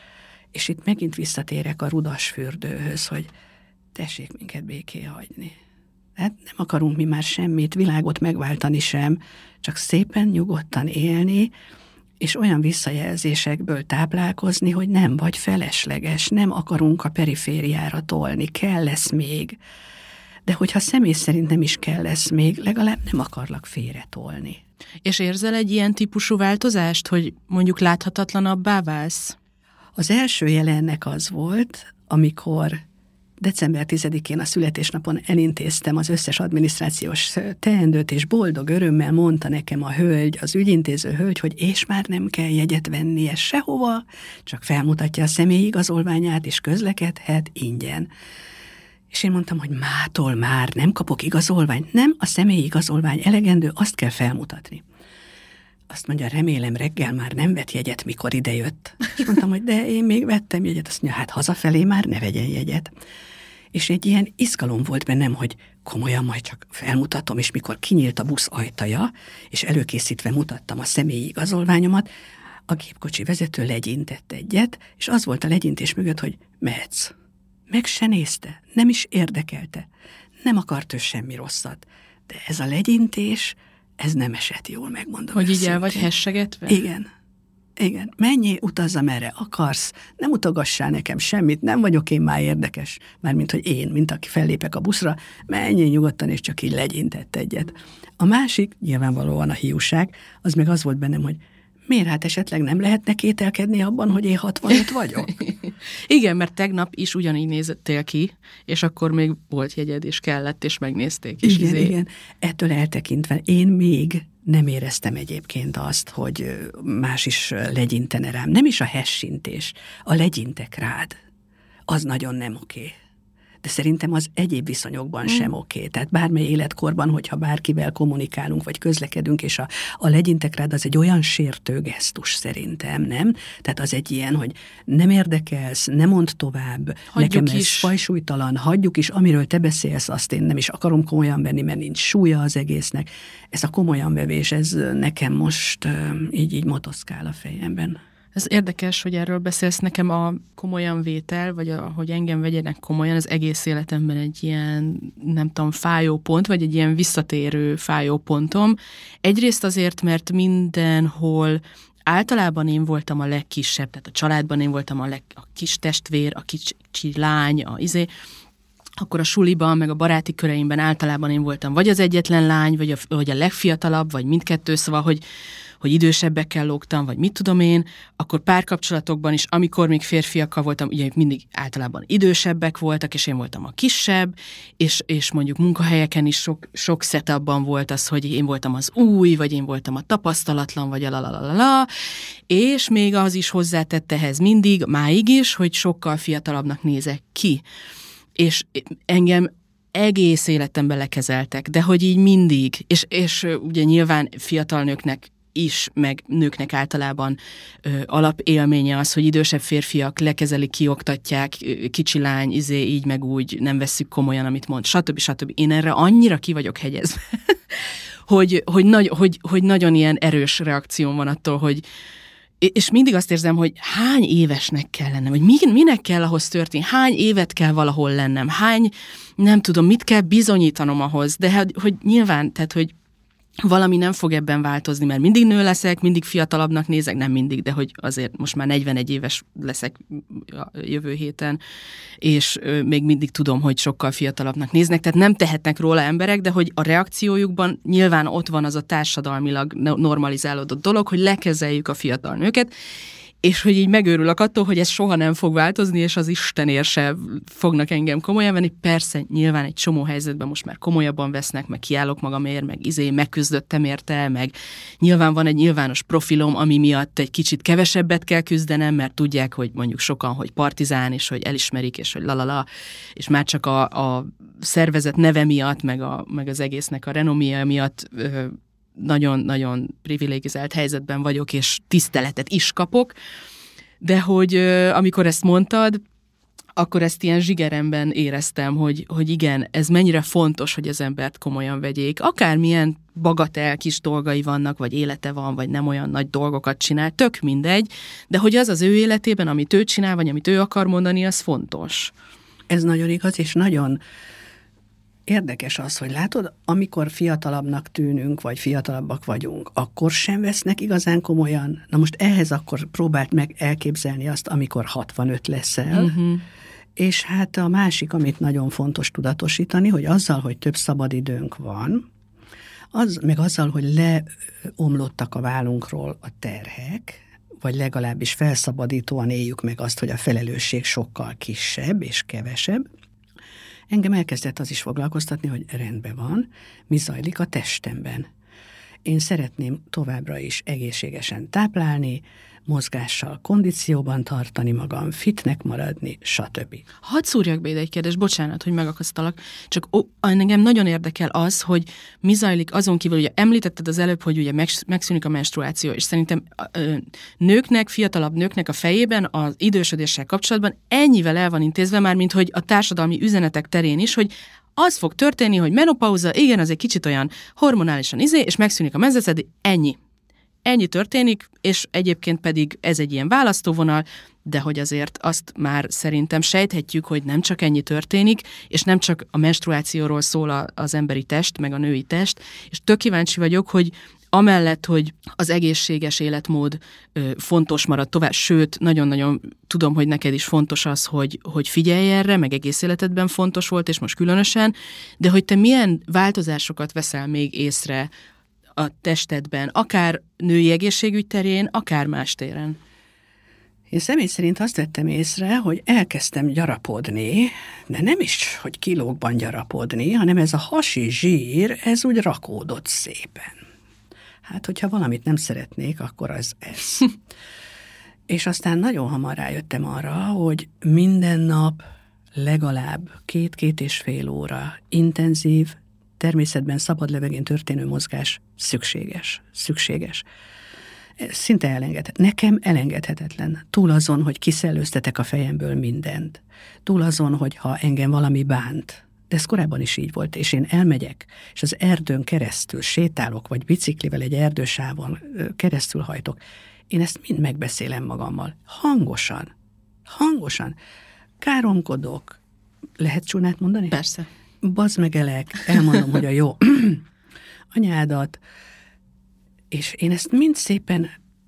és itt megint visszatérek a rudasfürdőhöz, hogy tessék minket béké hagyni. Hát nem akarunk mi már semmit, világot megváltani sem, csak szépen, nyugodtan élni, és olyan visszajelzésekből táplálkozni, hogy nem vagy felesleges, nem akarunk a perifériára tolni, kell lesz még. De hogyha személy szerint nem is kell lesz még, legalább nem akarlak félretolni. És érzel egy ilyen típusú változást, hogy mondjuk láthatatlanabbá válsz? Az első jele ennek az volt, amikor december tizedikén a születésnapon elintéztem az összes adminisztrációs teendőt, és boldog örömmel mondta nekem a hölgy, az ügyintéző hölgy, hogy és már nem kell jegyet vennie sehova, csak felmutatja a személyi igazolványát, és közlekedhet ingyen. És én mondtam, hogy mától már nem kapok igazolványt. Nem, a személyi igazolvány elegendő, azt kell felmutatni. Azt mondja, remélem reggel már nem vett jegyet, mikor idejött. És mondtam, hogy de én még vettem jegyet. Azt mondja, hát hazafelé már ne vegyen jegyet. És egy ilyen izgalom volt bennem, hogy komolyan majd csak felmutatom, és mikor kinyílt a busz ajtaja, és előkészítve mutattam a személyi igazolványomat, a gépkocsi vezető legyintett egyet, és az volt a legyintés mögött, hogy mehetsz. Meg se nézte, nem is érdekelte, nem akart ő semmi rosszat. De ez a legyintés, ez nem esett jól, megmondom. Hogy így el vagy hessegetve? Igen. Igen. Menjél, utazz, amerre akarsz, nem utogassál nekem semmit, nem vagyok én már érdekes. Mármint, hogy én, mint aki fellépek a buszra, menjél nyugodtan, és csak így legyintett egyet. A másik, nyilvánvalóan a hiúság, az meg az volt bennem, hogy miért hát esetleg nem lehetne kételkedni abban, hogy én hatvanöt vagyok? Igen, mert tegnap is ugyanígy nézettél ki, és akkor még volt jegyed, és kellett, és megnézték. És igen, izé... igen. Ettől eltekintve én még nem éreztem egyébként azt, hogy más is legyintene rám. Nem is a hessintés, a legyintek rád. Az nagyon nem oké. De szerintem az egyéb viszonyokban mm. sem oké. Tehát bármely életkorban, hogyha bárkivel kommunikálunk, vagy közlekedünk, és a, a legyintek rád, az egy olyan sértő gesztus szerintem, nem? Tehát az egy ilyen, hogy nem érdekelsz, nem mondd tovább, hagyjuk nekem ez is. fajsúlytalan, hagyjuk is, amiről te beszélsz, azt én nem is akarom komolyan venni, mert nincs súlya az egésznek. Ez a komolyan vevés, ez nekem most így, így motoszkál a fejemben. Ez érdekes, hogy erről beszélsz. Nekem a komolyan vétel, vagy a, hogy engem vegyenek komolyan, az egész életemben egy ilyen, nem tudom, fájó pont, vagy egy ilyen visszatérő fájó pontom. Egyrészt azért, mert mindenhol általában én voltam a legkisebb, tehát a családban én voltam a, leg, a kis testvér, a kicsi lány, a izé, akkor a suliban, meg a baráti köreimben általában én voltam vagy az egyetlen lány, vagy a, vagy a legfiatalabb, vagy mindkettő, szóval, hogy, hogy idősebbekkel lógtam, vagy mit tudom én, akkor párkapcsolatokban is, amikor még férfiakkal voltam, ugye mindig általában idősebbek voltak, és én voltam a kisebb, és, és mondjuk munkahelyeken is sok, sok setupban volt az, hogy én voltam az új, vagy én voltam a tapasztalatlan, vagy a la és még az is hozzátett ehhez mindig, máig is, hogy sokkal fiatalabbnak nézek ki. És engem egész életemben lekezeltek, de hogy így mindig, és, és ugye nyilván fiatal nőknek is, meg nőknek általában ö, alapélménye az, hogy idősebb férfiak lekezelik, kioktatják, kicsi lány, izé, így meg úgy, nem vesszük komolyan, amit mond, stb. stb. Én erre annyira ki vagyok hegyezve, hogy, hogy, nagy, hogy, hogy nagyon ilyen erős reakcióm van attól, hogy és mindig azt érzem, hogy hány évesnek kell lennem, vagy minek kell ahhoz történni, hány évet kell valahol lennem, hány, nem tudom, mit kell bizonyítanom ahhoz, de hogy, hogy nyilván, tehát, hogy valami nem fog ebben változni, mert mindig nő leszek, mindig fiatalabbnak nézek, nem mindig, de hogy azért most már negyvenegy éves leszek a jövő héten, és még mindig tudom, hogy sokkal fiatalabbnak néznek, tehát nem tehetnek róla emberek, de hogy a reakciójukban nyilván ott van az a társadalmilag normalizálódott dolog, hogy lekezeljük a fiatal nőket, és hogy így megőrülök attól, hogy ez soha nem fog változni, és az Istenért se fognak engem komolyan venni. Persze, nyilván egy csomó helyzetben most már komolyabban vesznek, meg kiállok magamért, meg izé, megküzdöttem érte, meg nyilván van egy nyilvános profilom, ami miatt egy kicsit kevesebbet kell küzdenem, mert tudják, hogy mondjuk sokan, hogy partizán, és hogy elismerik, és hogy lalala, és már csak a, a szervezet neve miatt, meg, a, meg az egésznek a renomia miatt ö, nagyon-nagyon privilegizált helyzetben vagyok, és tiszteletet is kapok, de hogy amikor ezt mondtad, akkor ezt ilyen zsigeremben éreztem, hogy, hogy igen, ez mennyire fontos, hogy az embert komolyan vegyék. Akármilyen bagatel kis dolgai vannak, vagy élete van, vagy nem olyan nagy dolgokat csinál, tök mindegy, de hogy az az ő életében, amit ő csinál, vagy amit ő akar mondani, az fontos. Ez nagyon igaz, és nagyon érdekes az, hogy látod, amikor fiatalabbnak tűnünk, vagy fiatalabbak vagyunk, akkor sem vesznek igazán komolyan. Na most ehhez akkor próbáld meg elképzelni azt, amikor hatvanöt leszel, uh-huh. És hát a másik, amit nagyon fontos tudatosítani, hogy azzal, hogy több szabadidőnk van, az, meg azzal, hogy leomlottak a vállunkról a terhek, vagy legalábbis felszabadítóan éljük meg azt, hogy a felelősség sokkal kisebb és kevesebb, engem elkezdett az is foglalkoztatni, hogy rendben van, mi zajlik a testemben. Én szeretném továbbra is egészségesen táplálni, mozgással, kondícióban tartani magam, fitnek maradni, stb. Hadd szúrjak be ide egy kérdés, bocsánat, hogy megakasztalak, csak ó, engem nagyon érdekel az, hogy mi zajlik azon kívül, ugye említetted az előbb, hogy ugye megszűnik a menstruáció, és szerintem ö, nőknek, fiatalabb nőknek a fejében az idősödéssel kapcsolatban ennyivel el van intézve már, mint hogy a társadalmi üzenetek terén is, hogy az fog történni, hogy menopauza, igen, az egy kicsit olyan hormonálisan izé, és megszűnik a menzeszed, ennyi. Ennyi történik, és egyébként pedig ez egy ilyen választóvonal, de hogy azért azt már szerintem sejthetjük, hogy nem csak ennyi történik, és nem csak a menstruációról szól az emberi test, meg a női test, és tök kíváncsi vagyok, hogy amellett, hogy az egészséges életmód ö, fontos marad tovább, sőt, nagyon-nagyon tudom, hogy neked is fontos az, hogy, hogy figyelj erre, meg egész életedben fontos volt, és most különösen, de hogy te milyen változásokat veszel még észre a testedben, akár női egészségügy terén, akár más téren? Én személy szerint azt vettem észre, hogy elkezdtem gyarapodni, de nem is, hogy kilókban gyarapodni, hanem ez a hasi zsír, ez úgy rakódott szépen. Hát, hogyha valamit nem szeretnék, akkor az ez. És aztán nagyon hamar rájöttem arra, hogy minden nap legalább két-két és fél óra intenzív, természetben szabad levegén történő mozgás szükséges. Szükséges. Szinte elengedhetetlen. Nekem elengedhetetlen. Túl azon, hogy kiszellőztetek a fejemből mindent. Túl azon, hogy ha engem valami bánt. De ez korábban is így volt, és én elmegyek, és az erdőn keresztül sétálok, vagy biciklivel egy erdősávon keresztül hajtok. Én ezt mind megbeszélem magammal. Hangosan. Hangosan. Káromkodok. Lehet csúnát mondani? Persze. Bazd meg elek, elmondom, hogy a jó anyádat, és én ezt mind szépen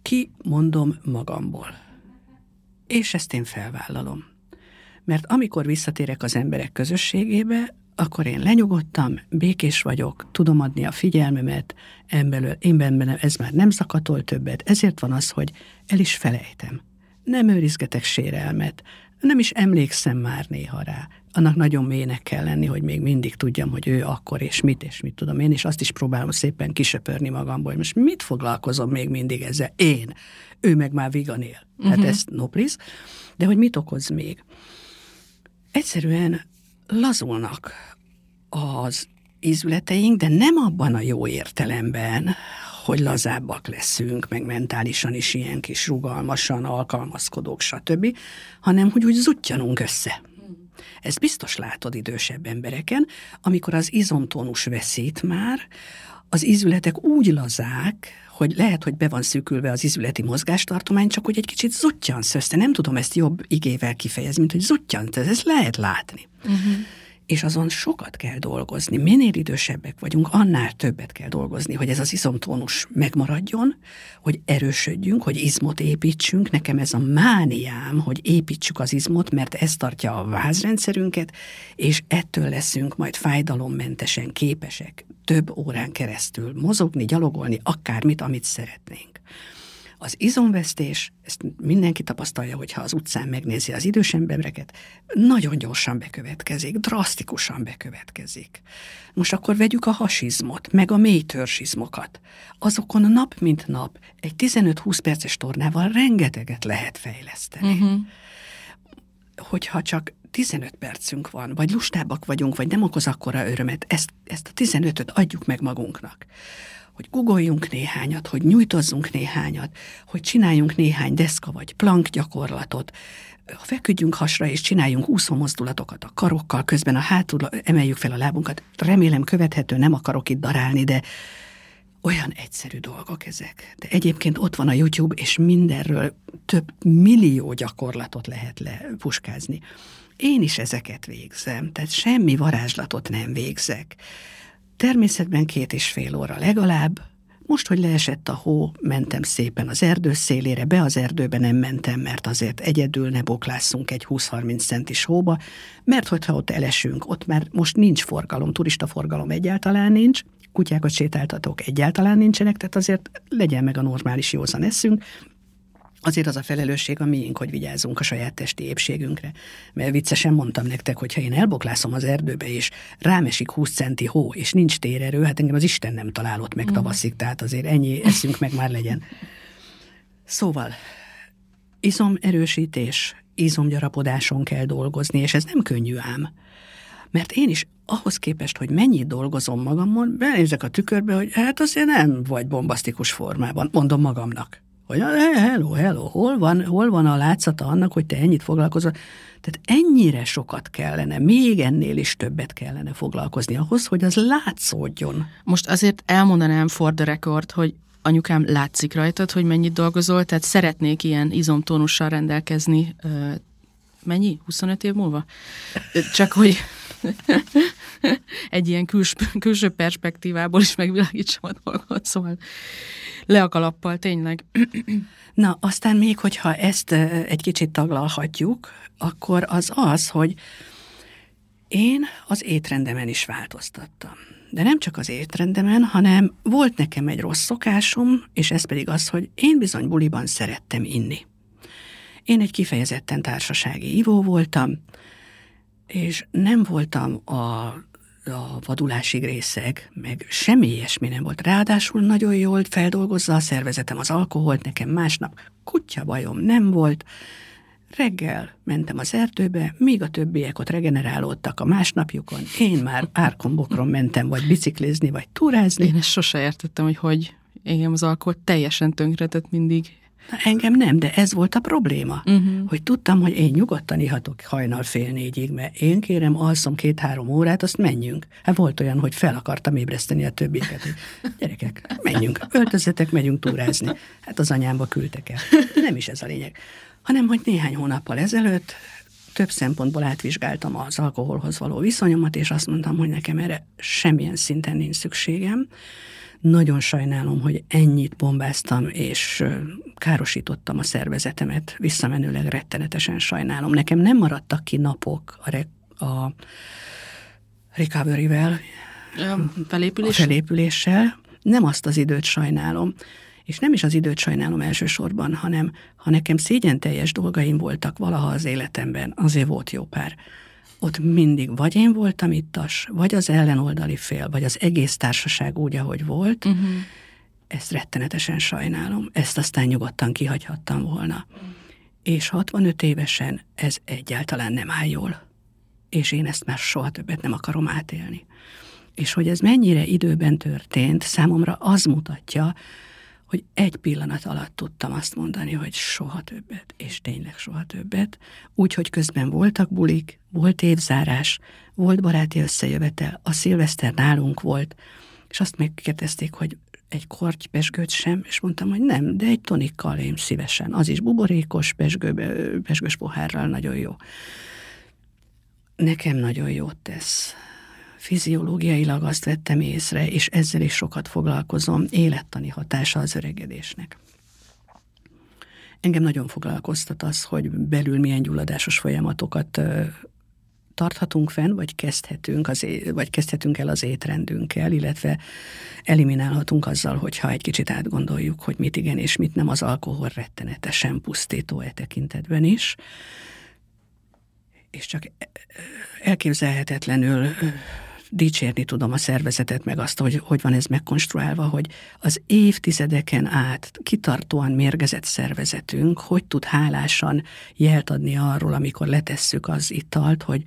kimondom magamból. És ezt én felvállalom. Mert amikor visszatérek az emberek közösségébe, akkor én lenyugodtam, békés vagyok, tudom adni a figyelmemet, emberül, én bennem ez már nem zakatol többet, ezért van az, hogy el is felejtem. Nem őrizgetek sérelmet, nem is emlékszem már néha rá. Annak nagyon mélynek kell lenni, hogy még mindig tudjam, hogy ő akkor és mit, és mit tudom én, és azt is próbálom szépen kisöpörni magamból, hogy most mit foglalkozom még mindig ezzel? Én. Ő meg már vigan él. Tehát uh-huh. ezt no please. De hogy mit okoz még? Egyszerűen lazulnak az ízületeink, de nem abban a jó értelemben, hogy lazábbak leszünk, meg mentálisan is ilyen kis rugalmasan, alkalmazkodók, stb., hanem hogy úgy zuttyanunk össze. Ezt biztos látod idősebb embereken, amikor az izomtónus veszít már, az ízületek úgy lazák, hogy lehet, hogy be van szűkülve az ízületi mozgástartomány, csak hogy egy kicsit zuttyansz össze. Nem tudom ezt jobb igével kifejezni, mint hogy zuttyansz, ezt lehet látni. Uh-huh. És azon sokat kell dolgozni. Minél idősebbek vagyunk, annál többet kell dolgozni, hogy ez az izomtónus megmaradjon, hogy erősödjünk, hogy izmot építsünk. Nekem ez a mániám, hogy építsük az izmot, mert ez tartja a vázrendszerünket, és ettől leszünk majd fájdalommentesen képesek több órán keresztül mozogni, gyalogolni, akármit, amit szeretnénk. Az izomvesztés, ezt mindenki tapasztalja, hogyha az utcán megnézi az idős embereket, nagyon gyorsan bekövetkezik, drasztikusan bekövetkezik. Most akkor vegyük a hasizmot, meg a mélytörzsizmokat. Azokon nap mint nap egy tizenöt-húsz perces tornával rengeteget lehet fejleszteni. Uh-huh. Hogyha csak tizenöt percünk van, vagy lustábbak vagyunk, vagy nem okoz akkora örömet, ezt, ezt a tizenötöt adjuk meg magunknak. Hogy guggoljunk néhányat, hogy nyújtozzunk néhányat, hogy csináljunk néhány deszka vagy plank gyakorlatot, feküdjünk hasra és csináljunk úszó mozdulatokat a karokkal, közben a hátul emeljük fel a lábunkat. Remélem követhető, nem akarok itt darálni, de olyan egyszerű dolgok ezek. De egyébként ott van a YouTube, és mindenről több millió gyakorlatot lehet lepuskázni. Én is ezeket végzem, tehát semmi varázslatot nem végzek. Természetben két és fél óra legalább. Most, hogy leesett a hó, mentem szépen az erdő szélére, be az erdőbe nem mentem, mert azért egyedül ne boklásszunk egy húsz-harminc centis hóba, mert hogyha ott elesünk, ott már most nincs forgalom, turista forgalom egyáltalán nincs, kutyákat sétáltatók egyáltalán nincsenek, tehát azért legyen meg a normális józan eszünk. Azért az a felelősség a miénk, hogy vigyázzunk a saját testi épségünkre. Mert viccesen mondtam nektek, hogy ha én elboklászom az erdőbe, és rám esik húsz centi hó, és nincs térerő, hát engem az Isten nem találott meg tavaszig, tehát azért ennyi eszünk meg már legyen. Szóval, izomerősítés, izomgyarapodáson kell dolgozni, és ez nem könnyű ám. Mert én is ahhoz képest, hogy mennyit dolgozom magamon, benézek a tükörbe, hogy hát azért nem vagy bombasztikus formában, mondom magamnak. Hogy hello, hello, hol van, hol van a látszata annak, hogy te ennyit foglalkozol? Tehát ennyire sokat kellene, még ennél is többet kellene foglalkozni ahhoz, hogy az látszódjon. Most azért elmondanám for the record, hogy anyukám látszik rajtad, hogy mennyit dolgozol, tehát szeretnék ilyen izomtónussal rendelkezni. Mennyi? huszonöt év múlva? Csak hogy egy ilyen küls, külső perspektívából is megvilágítsam a dolgot, szóval le a kalappal, tényleg. Na, aztán még, hogyha ezt egy kicsit taglalhatjuk, akkor az az, hogy én az étrendemen is változtattam. De nem csak az étrendemen, hanem volt nekem egy rossz szokásom, és ez pedig az, hogy én bizony buliban szerettem inni. Én egy kifejezetten társasági ivó voltam, és nem voltam a, a vadulásig részeg, meg semmi ilyesmi nem volt. Ráadásul nagyon jól feldolgozza a szervezetem az alkoholt, nekem másnap kutya bajom nem volt. Reggel mentem az erdőbe, míg a többiek ott regenerálódtak a másnapjukon. Én már árkombokron mentem, vagy biciklizni, vagy túrázni. Én ezt sose értettem, hogy hogy engem az alkohol teljesen tönkretett mindig. Na, engem nem, de ez volt a probléma, uh-huh. hogy tudtam, hogy én nyugodtan ihatok hajnal fél négyig, mert én kérem, alszom két-három órát, azt menjünk. Hát volt olyan, hogy fel akartam ébreszteni a többieket, hogy gyerekek, menjünk, öltözzetek, megyünk túrázni. Hát az anyámba küldtek el. Nem is ez a lényeg. Hanem, hogy néhány hónappal ezelőtt több szempontból átvizsgáltam az alkoholhoz való viszonyomat, és azt mondtam, hogy nekem erre semmilyen szinten nincs szükségem. Nagyon sajnálom, hogy ennyit bombáztam, és károsítottam a szervezetemet. Visszamenőleg rettenetesen sajnálom. Nekem nem maradtak ki napok a, re- a recovery-vel, felépülés? a felépüléssel. Nem azt az időt sajnálom, és nem is az időt sajnálom elsősorban, hanem ha nekem szégyenteljes dolgaim voltak valaha az életemben, azért volt jó pár. Ott mindig vagy én voltam ittas, vagy az ellenoldali fél, vagy az egész társaság úgy, ahogy volt. Uh-huh. Ezt rettenetesen sajnálom. Ezt aztán nyugodtan kihagyhattam volna. Uh-huh. És hatvanöt évesen ez egyáltalán nem áll jól. És én ezt már soha többet nem akarom átélni. És hogy ez mennyire időben történt, számomra az mutatja, hogy egy pillanat alatt tudtam azt mondani, hogy soha többet, és tényleg soha többet. Úgyhogy közben voltak bulik, volt évzárás, volt baráti összejövetel, a szilveszter nálunk volt, és azt megkérdezték, hogy egy korty pezsgőt sem, és mondtam, hogy nem, de egy tonikkal én szívesen. Az is buborékos, pezsgő, pezsgős pohárral nagyon jó. Nekem nagyon jót tesz. Fiziológiailag azt vettem észre, és ezzel is sokat foglalkozom, élettani hatása az öregedésnek. Engem nagyon foglalkoztat az, hogy belül milyen gyulladásos folyamatokat tarthatunk fenn, vagy kezdhetünk, az, vagy kezdhetünk el az étrendünkkel, illetve eliminálhatunk azzal, hogyha egy kicsit átgondoljuk, hogy mit igen és mit nem, az alkohol rettenetesen pusztító e tekintetben is. És csak elképzelhetetlenül dicsérni tudom a szervezetet, meg azt, hogy hogy van ez megkonstruálva, hogy az évtizedeken át kitartóan mérgezett szervezetünk, hogy tud hálásan jelt adni arról, amikor letesszük az italt, hogy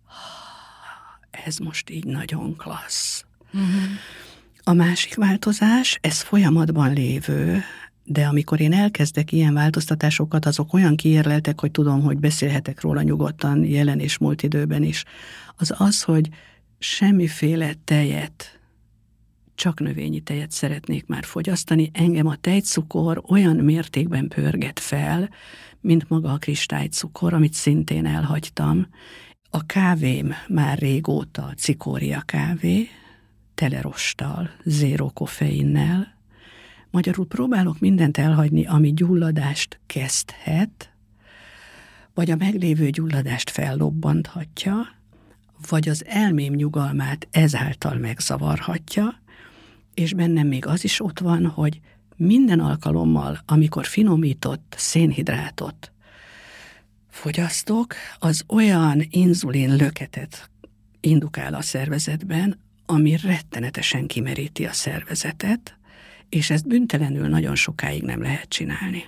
ez most így nagyon klassz. Uh-huh. A másik változás, ez folyamatban lévő, de amikor én elkezdek ilyen változtatásokat, azok olyan kiérleltek, hogy tudom, hogy beszélhetek róla nyugodtan, jelen és múlt időben is, az az, hogy semmiféle tejet, csak növényi tejet szeretnék már fogyasztani. Engem a tejcukor olyan mértékben pörget fel, mint maga a kristálycukor, amit szintén elhagytam. A kávém már régóta cikória kávé, tele rosttal, zéró koffeinnel. Magyarul próbálok mindent elhagyni, ami gyulladást kezdhet, vagy a meglévő gyulladást fellobbanthatja, vagy az elmém nyugalmát ezáltal megzavarhatja, és bennem még az is ott van, hogy minden alkalommal, amikor finomított szénhidrátot fogyasztok, az olyan inzulin löketet indukál a szervezetben, ami rettenetesen kimeríti a szervezetet, és ezt büntelenül nagyon sokáig nem lehet csinálni.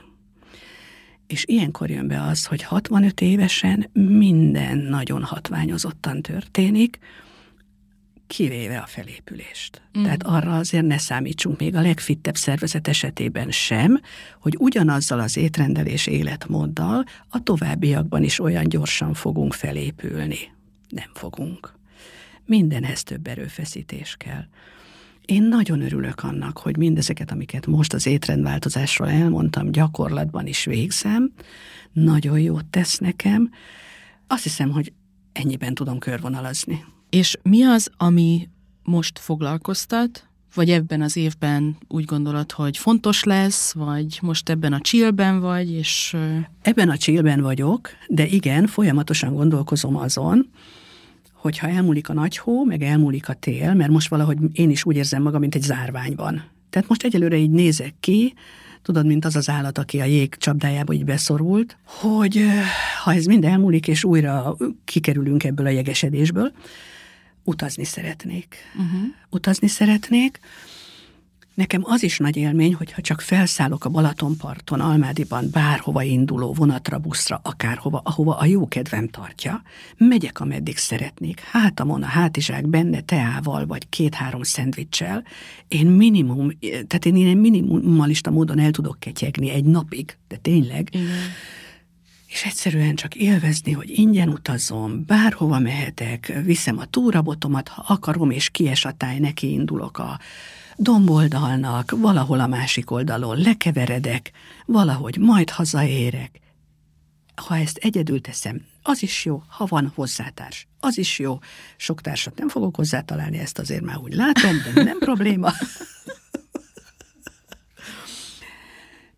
És ilyenkor jön be az, hogy hatvanöt évesen minden nagyon hatványozottan történik, kivéve a felépülést. Mm. Tehát arra azért ne számítsunk még a legfittebb szervezet esetében sem, hogy ugyanazzal az étrendelés életmóddal a továbbiakban is olyan gyorsan fogunk felépülni. Nem fogunk. Mindenhez több erőfeszítés kell. Én nagyon örülök annak, hogy mindezeket, amiket most az étrendváltozásról elmondtam, gyakorlatban is végzem, nagyon jót tesz nekem. Azt hiszem, hogy ennyiben tudom körvonalazni. És mi az, ami most foglalkoztat, vagy ebben az évben úgy gondolod, hogy fontos lesz, vagy most ebben a chillben vagy, és... Ebben a chillben vagyok, de igen, folyamatosan gondolkozom azon, hogyha elmúlik a nagy hó, meg elmúlik a tél, mert most valahogy én is úgy érzem magam, mint egy zárványban. Tehát most egyelőre így nézek ki, tudod, mint az az állat, aki a jég csapdájába így beszorult, hogy ha ez mind elmúlik, és újra kikerülünk ebből a jegesedésből, utazni szeretnék. Uh-huh. Utazni szeretnék. Nekem az is nagy élmény, hogyha csak felszállok a Balatonparton, Almádiban, bárhova induló vonatra, buszra, akárhova, ahova a jó kedvem tartja, megyek, ameddig szeretnék. Hátamon a hátizsák benne teával, vagy két-három szendvicssel. Én minimum, tehát én ilyen minimalista módon el tudok ketyegni egy napig, de tényleg. Igen. És egyszerűen csak élvezni, hogy ingyen utazom, bárhova mehetek, viszem a túrabotomat, ha akarom, és kies a táj, neki indulok a domboldalnak, valahol a másik oldalon lekeveredek, valahogy majd hazaérek. Ha ezt egyedül teszem, az is jó, ha van hozzátárs, az is jó. Sok társat nem fogok hozzátalálni, ezt azért már úgy látom, de nem probléma.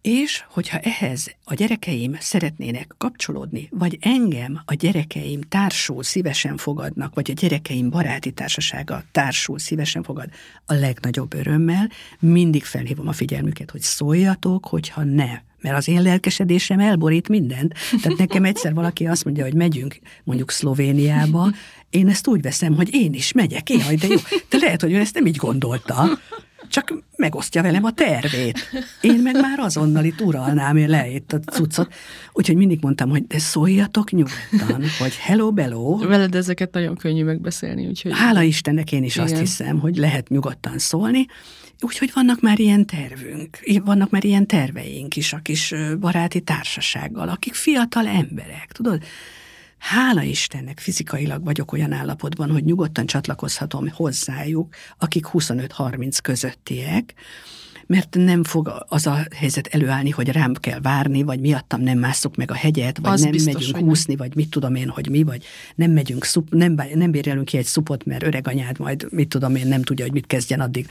És hogyha ehhez a gyerekeim szeretnének kapcsolódni, vagy engem a gyerekeim társul szívesen fogadnak, vagy a gyerekeim baráti társasága társul szívesen fogad, a legnagyobb örömmel mindig felhívom a figyelmüket, hogy szóljatok, hogyha ne. Mert az én lelkesedésem elborít mindent. Tehát nekem egyszer valaki azt mondja, hogy megyünk mondjuk Szlovéniába, én ezt úgy veszem, hogy én is megyek, jaj, de jó. De lehet, hogy ő ezt nem így gondolta, csak megosztja velem a tervét. Én meg már azonnal itt uralnám le itt a cuccot. Úgyhogy mindig mondtam, hogy de szóljatok nyugodtan, hogy hello, bello. Veled ezeket nagyon könnyű megbeszélni. Úgyhogy... Hála Istennek én is igen. Azt hiszem, hogy lehet nyugodtan szólni. Úgyhogy vannak már ilyen tervünk, vannak már ilyen terveink is a kis baráti társasággal, akik fiatal emberek, tudod? Hála Istennek fizikailag vagyok olyan állapotban, hogy nyugodtan csatlakozhatom hozzájuk, akik huszonöt-harminc közöttiek, mert nem fog az a helyzet előállni, hogy rám kell várni, vagy miattam nem másszuk meg a hegyet, vagy az nem biztos, megyünk úszni, vagy mit tudom én, hogy mi, vagy nem megyünk, szup, nem, nem bérelünk ki egy szupot, mert öreg anyád majd mit tudom én, nem tudja, hogy mit kezdjen addig.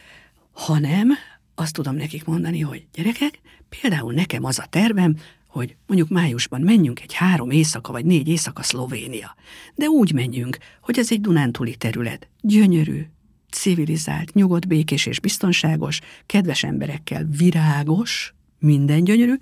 Hanem azt tudom nekik mondani, hogy gyerekek, például nekem az a tervem, hogy mondjuk májusban menjünk egy három éjszaka vagy négy éjszaka Szlovénia. De úgy menjünk, hogy ez egy dunántúli terület. Gyönyörű, civilizált, nyugodt, békés és biztonságos, kedves emberekkel, virágos, minden gyönyörű.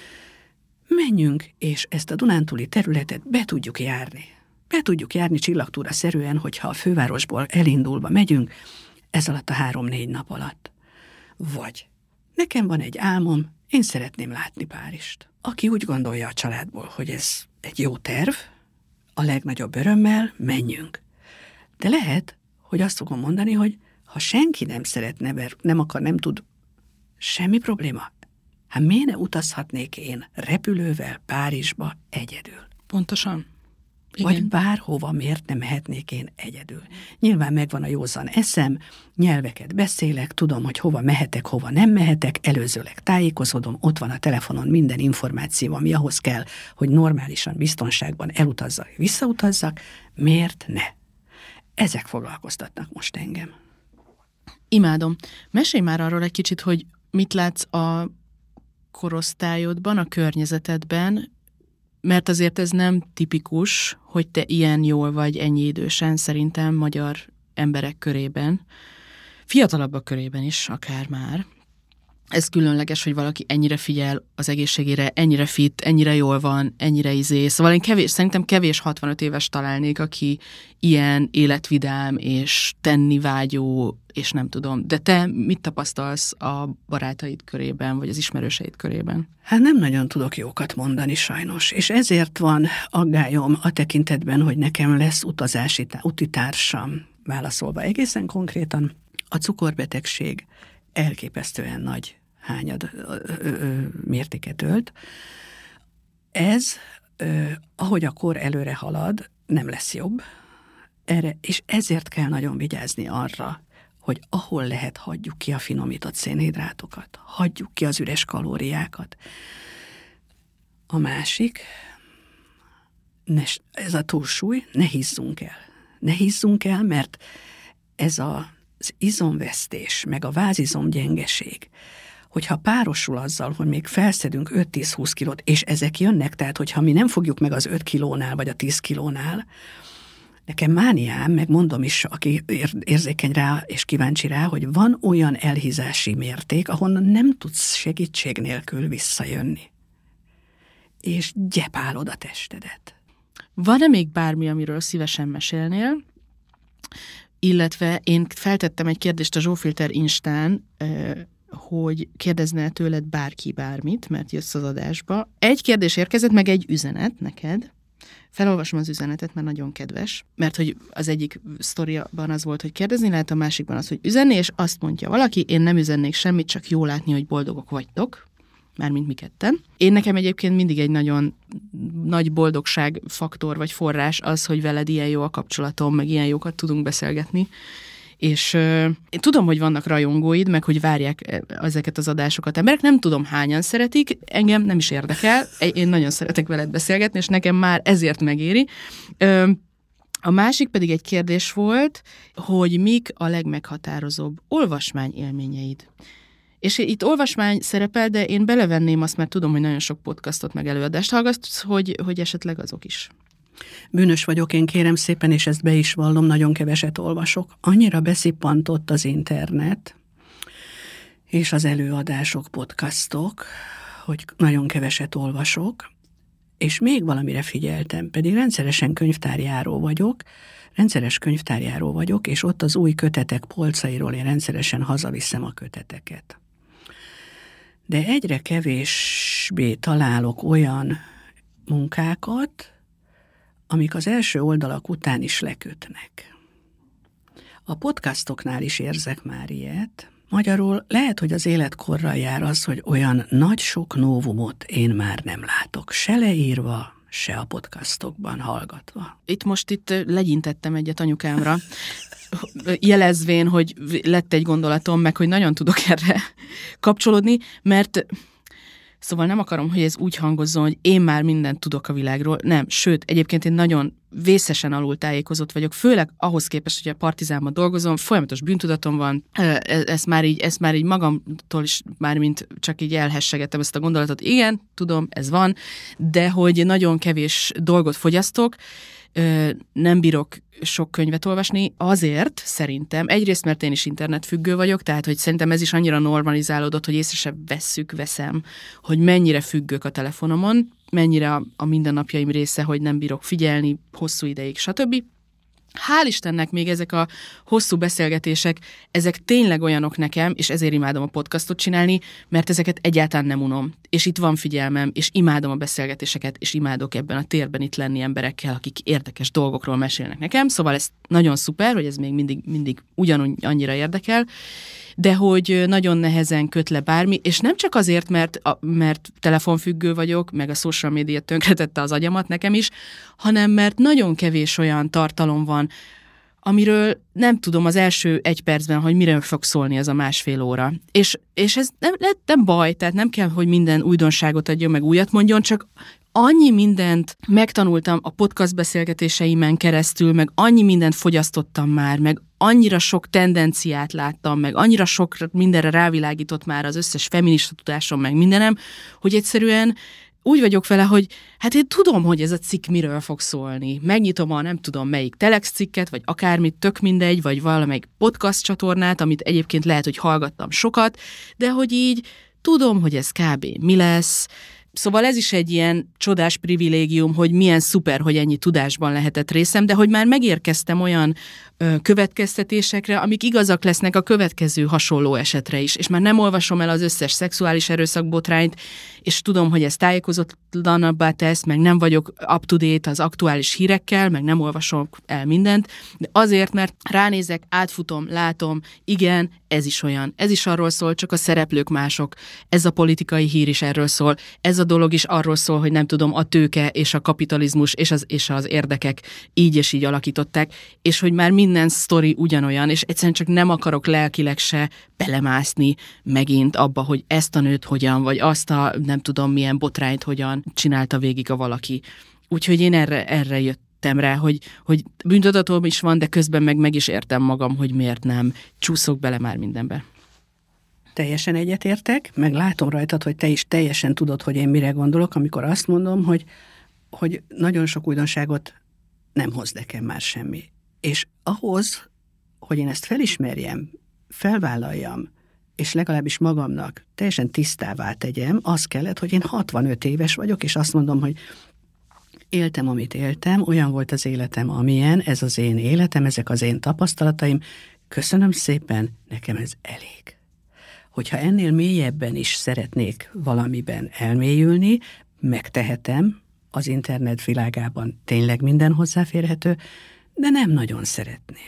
Menjünk, és ezt a dunántúli területet be tudjuk járni. Be tudjuk járni csillagtúra szerűen, hogyha a fővárosból elindulva megyünk, ez alatt a három-négy nap alatt. Vagy nekem van egy álmom, én szeretném látni Párizst. Aki úgy gondolja a családból, hogy ez egy jó terv, a legnagyobb örömmel menjünk. De lehet, hogy azt fogom mondani, hogy ha senki nem szeretne, mert nem akar, nem tud, semmi probléma. Hát miért ne utazhatnék én repülővel Párizsba egyedül? Pontosan. Igen. Vagy bárhova miért nem mehetnék én egyedül. Nyilván megvan a józan eszem, nyelveket beszélek, tudom, hogy hova mehetek, hova nem mehetek, előzőleg tájékozódom, ott van a telefonon minden információ, ami ahhoz kell, hogy normálisan, biztonságban elutazzak, visszautazzak, miért ne? Ezek foglalkoztatnak most engem. Imádom. Mesélj már arról egy kicsit, hogy mit látsz a korosztályodban, a környezetedben, mert azért ez nem tipikus, hogy te ilyen jól vagy ennyi idősen szerintem magyar emberek körében, fiatalabbak körében is akár már. Ez különleges, hogy valaki ennyire figyel az egészségére, ennyire fit, ennyire jól van, ennyire izé. Szóval én kevés, szerintem kevés hatvanöt éves találnék, aki ilyen életvidám és tennivágyó, és nem tudom. De te mit tapasztalsz a barátaid körében, vagy az ismerőseid körében? Hát nem nagyon tudok jókat mondani sajnos, és ezért van aggályom a tekintetben, hogy nekem lesz utazási utitársam. Válaszolva egészen konkrétan, a cukorbetegség elképesztően nagy hányad ö, ö, ö, mértéket ölt. Ez, ö, ahogy a kor előre halad, nem lesz jobb. Erre, és ezért kell nagyon vigyázni arra, hogy ahol lehet, hagyjuk ki a finomított szénhidrátokat, hagyjuk ki az üres kalóriákat. A másik, ne, ez a túlsúly, ne hízzunk el. Ne hízzunk el, mert ez a az izomvesztés, meg a vázizom gyengeség, hogyha párosul azzal, hogy még felszedünk öt-tíz-húsz kilót, és ezek jönnek, tehát hogyha mi nem fogjuk meg az öt kilónál, vagy a tíz kilónál, nekem mániám, meg mondom is, aki érzékeny rá, és kíváncsi rá, hogy van olyan elhízási mérték, ahonnan nem tudsz segítség nélkül visszajönni. És gyepálod a testedet. Van-e még bármi, amiről szívesen mesélnél? Illetve én feltettem egy kérdést a Zsófilter Instán, hogy kérdezne tőled bárki bármit, mert jössz az adásba. Egy kérdés érkezett, meg egy üzenet neked. Felolvasom az üzenetet, mert nagyon kedves, mert hogy az egyik sztoriban az volt, hogy kérdezni lehet, a másikban az, hogy üzenni, és azt mondja valaki, én nem üzennék semmit, csak jó látni, hogy boldogok vagytok, mármint mi ketten. Én nekem egyébként mindig egy nagyon nagy boldogság faktor vagy forrás az, hogy veled ilyen jó a kapcsolatom, meg ilyen jókat tudunk beszélgetni. És euh, én tudom, hogy vannak rajongóid, meg hogy várják ezeket az adásokat emberek, nem tudom hányan szeretik, engem nem is érdekel, én nagyon szeretek veled beszélgetni, és nekem már ezért megéri. Ö, a másik pedig egy kérdés volt, hogy mik a legmeghatározóbb olvasmány élményeid. És itt olvasmány szerepel, de én belevenném azt, mert tudom, hogy nagyon sok podcastot meg előadást hallgatsz, hogy, hogy esetleg azok is. Bűnös vagyok, én kérem szépen, és ezt be is vallom, nagyon keveset olvasok. Annyira beszippantott az internet, és az előadások, podcastok, hogy nagyon keveset olvasok, és még valamire figyeltem, pedig rendszeresen könyvtárjáró vagyok, rendszeres könyvtárjáró vagyok, és ott az új kötetek polcairól én rendszeresen hazaviszem a köteteket. De egyre kevésbé találok olyan munkákat, amik az első oldalak után is lekötnek. A podcastoknál is érzek már ilyet. Magyarul lehet, hogy az életkorral jár az, hogy olyan nagy sok novumot én már nem látok, se leírva, se a podcastokban hallgatva. Itt most itt legyintettem egyet anyukámra, jelezvén, hogy lett egy gondolatom, meg hogy nagyon tudok erre kapcsolódni, mert szóval nem akarom, hogy ez úgy hangozzon, hogy én már mindent tudok a világról. Nem, sőt, egyébként én nagyon vészesen alultájékozott vagyok, főleg ahhoz képest, hogy a Partizánban dolgozom, folyamatos bűntudatom van, ezt már így, ezt már így magamtól is már mint csak így elhessegettem ezt a gondolatot. Igen, tudom, ez van, de hogy nagyon kevés dolgot fogyasztok, nem bírok sok könyvet olvasni, azért szerintem, egyrészt mert én is internetfüggő vagyok, tehát hogy szerintem ez is annyira normalizálódott, hogy észre sem vesszük, veszem, hogy mennyire függök a telefonomon, mennyire a, a mindennapjaim része, hogy nem bírok figyelni hosszú ideig, stb. Hál' Istennek még ezek a hosszú beszélgetések, ezek tényleg olyanok nekem, és ezért imádom a podcastot csinálni, mert ezeket egyáltalán nem unom. És itt van figyelmem, és imádom a beszélgetéseket, és imádok ebben a térben itt lenni emberekkel, akik érdekes dolgokról mesélnek nekem. Szóval ez nagyon szuper, hogy ez még mindig, mindig ugyanúgy annyira érdekel, de hogy nagyon nehezen köt le bármi, és nem csak azért, mert, a, mert telefonfüggő vagyok, meg a social media tönkretette az agyamat nekem is, hanem mert nagyon kevés olyan tartalom van, amiről nem tudom az első egy percben, hogy mire fog szólni az a másfél óra. És, és ez nem, nem baj, tehát nem kell, hogy minden újdonságot adjon, meg újat mondjon, csak annyi mindent megtanultam a podcast beszélgetéseimen keresztül, meg annyi mindent fogyasztottam már, meg annyira sok tendenciát láttam, meg annyira sok mindenre rávilágított már az összes feminista tudásom, meg mindenem, hogy egyszerűen úgy vagyok vele, hogy hát én tudom, hogy ez a cikk miről fog szólni. Megnyitom a nem tudom melyik Telex cikket, vagy akármit, tök mindegy, vagy valamelyik podcast csatornát, amit egyébként lehet, hogy hallgattam sokat, de hogy így tudom, hogy ez kb. Mi lesz. Szóval ez is egy ilyen csodás privilégium, hogy milyen szuper, hogy ennyi tudásban lehetett részem, de hogy már megérkeztem olyan ö, következtetésekre, amik igazak lesznek a következő hasonló esetre is, és már nem olvasom el az összes szexuális erőszakbotrányt, és tudom, hogy ez tájékozotlanabbá tesz, meg nem vagyok up-to-date az aktuális hírekkel, meg nem olvasom el mindent, de azért, mert ránézek, átfutom, látom, igen, ez is olyan, ez is arról szól, csak a szereplők mások, ez a politikai hír is erről szól, ez a dolog is arról szól, hogy nem tudom, a tőke és a kapitalizmus és az, és az érdekek így és így alakították, és hogy már minden sztori ugyanolyan, és egyszerűen csak nem akarok lelkileg se belemászni megint abba, hogy ezt a nőt hogyan, vagy azt a nem tudom milyen botrányt hogyan csinálta végig a valaki. Úgyhogy én erre, erre jöttem rá, hogy, hogy bűntudatom is van, de közben meg meg is értem magam, hogy miért nem csúszok bele már mindenbe. Teljesen egyetértek, meg látom rajtad, hogy te is teljesen tudod, hogy én mire gondolok, amikor azt mondom, hogy, hogy nagyon sok újdonságot nem hoz nekem már semmi. És ahhoz, hogy én ezt felismerjem, felvállaljam, és legalábbis magamnak teljesen tisztává tegyem, az kellett, hogy én hatvanöt éves vagyok, és azt mondom, hogy éltem, amit éltem, olyan volt az életem, amilyen, ez az én életem, ezek az én tapasztalataim, köszönöm szépen, nekem ez elég. Hogyha ennél mélyebben is szeretnék valamiben elmélyülni, megtehetem, az internet világában tényleg minden hozzáférhető, de nem nagyon szeretném.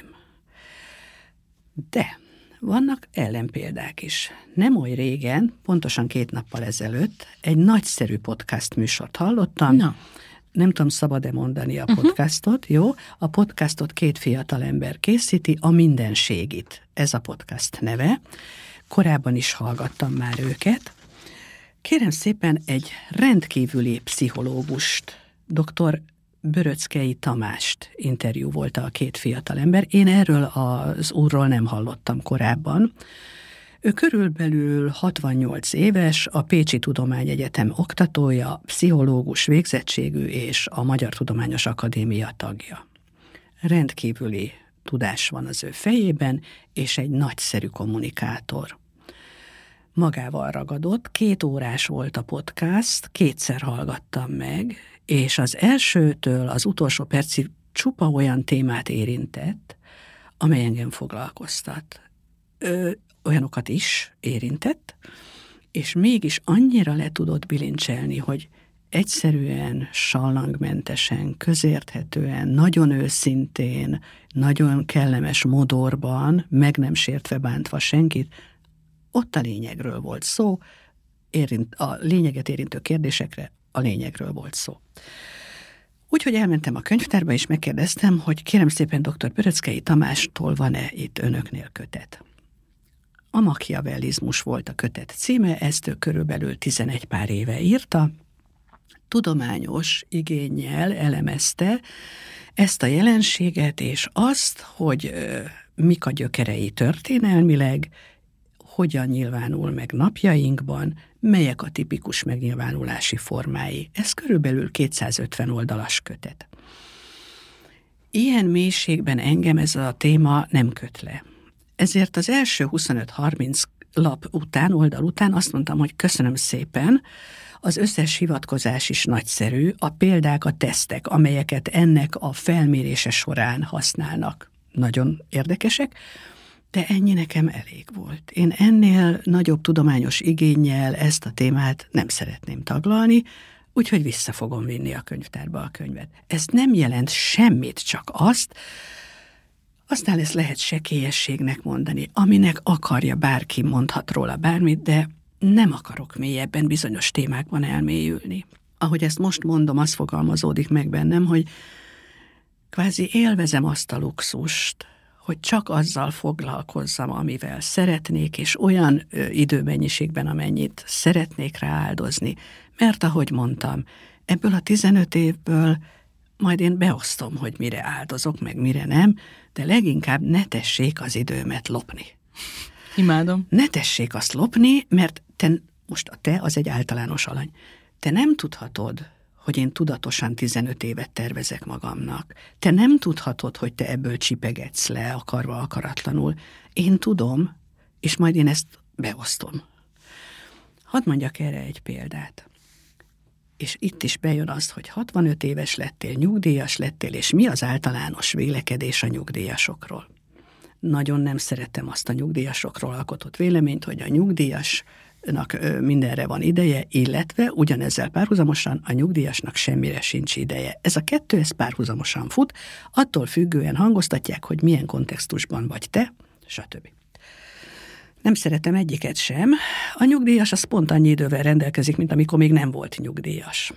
De vannak ellenpéldák is. Nem oly régen, pontosan két nappal ezelőtt egy nagyszerű podcast műsort hallottam. Na. Nem tudom, szabad-e mondani a podcastot, uh-huh. Jó? A podcastot két fiatal ember készíti, a Mindenségit. Ez a podcast neve. Korábban is hallgattam már őket. Kérem szépen, egy rendkívüli pszichológust, dr. Böröckei Tamást interjú volt a két fiatal ember. Én erről az úrról nem hallottam korábban. Ő körülbelül hatvannyolc éves, a Pécsi Tudományegyetem oktatója, pszichológus végzettségű és a Magyar Tudományos Akadémia tagja. Rendkívüli tudás van az ő fejében, és egy nagyszerű kommunikátor. Magával ragadott, két órás volt a podcast, kétszer hallgattam meg, és az elsőtől az utolsó percig csupa olyan témát érintett, amely engem foglalkoztat. Ö, olyanokat is érintett, és mégis annyira le tudott bilincselni, hogy egyszerűen, sallangmentesen, közérthetően, nagyon őszintén, nagyon kellemes modorban, meg nem sértve, bántva senkit, ott a lényegről volt szó, érint, a lényeget érintő kérdésekre a lényegről volt szó. Úgyhogy elmentem a könyvtárba, és megkérdeztem, hogy kérem szépen dr. Pöröckei Tamástól van-e itt önöknél kötet. A machiavellizmus volt a kötet címe, ezt ő körülbelül tizenegy pár éve írta, tudományos igénnyel elemezte ezt a jelenséget, és azt, hogy ö, mik a gyökerei történelmileg, hogyan nyilvánul meg napjainkban, melyek a tipikus megnyilvánulási formái. Ez körülbelül kétszázötven oldalas kötet. Ilyen mélységben engem ez a téma nem köt le. Ezért az első huszonöt-harminc lap után, oldal után azt mondtam, hogy köszönöm szépen, az összes hivatkozás is nagyszerű, a példák, a tesztek, amelyeket ennek a felmérése során használnak, nagyon érdekesek, de ennyi nekem elég volt. Én ennél nagyobb tudományos igénnyel ezt a témát nem szeretném taglalni, úgyhogy vissza fogom vinni a könyvtárba a könyvet. Ez nem jelent semmit, csak azt, aztán ezt lehet sekélyességnek mondani, aminek akarja, bárki mondhat róla bármit, de nem akarok mélyebben bizonyos témákban elmélyülni. Ahogy ezt most mondom, az fogalmazódik meg bennem, hogy kvázi élvezem azt a luxust, hogy csak azzal foglalkozzam, amivel szeretnék, és olyan ö, időmennyiségben, amennyit szeretnék rááldozni. Mert ahogy mondtam, ebből a tizenöt évből majd én beosztom, hogy mire áldozok, meg mire nem, de leginkább ne tessék az időmet lopni. Imádom. Ne tessék azt lopni, mert te, most a te az egy általános alany. Te nem tudhatod, hogy én tudatosan tizenöt évet tervezek magamnak. Te nem tudhatod, hogy te ebből csipegetsz le, akarva, akaratlanul. Én tudom, és majd én ezt beosztom. Hadd mondjak erre egy példát. És itt is bejön az, hogy hatvanöt éves lettél, nyugdíjas lettél, és mi az általános vélekedés a nyugdíjasokról. Nagyon nem szeretem azt a nyugdíjasokról alkotott véleményt, hogy a nyugdíjasnak mindenre van ideje, illetve ugyanezzel párhuzamosan a nyugdíjasnak semmire sincs ideje. Ez a kettő, ez párhuzamosan fut, attól függően hangoztatják, hogy milyen kontextusban vagy te, stb. Nem szeretem egyiket sem. A nyugdíjas az pont annyi idővel rendelkezik, mint amikor még nem volt nyugdíjas.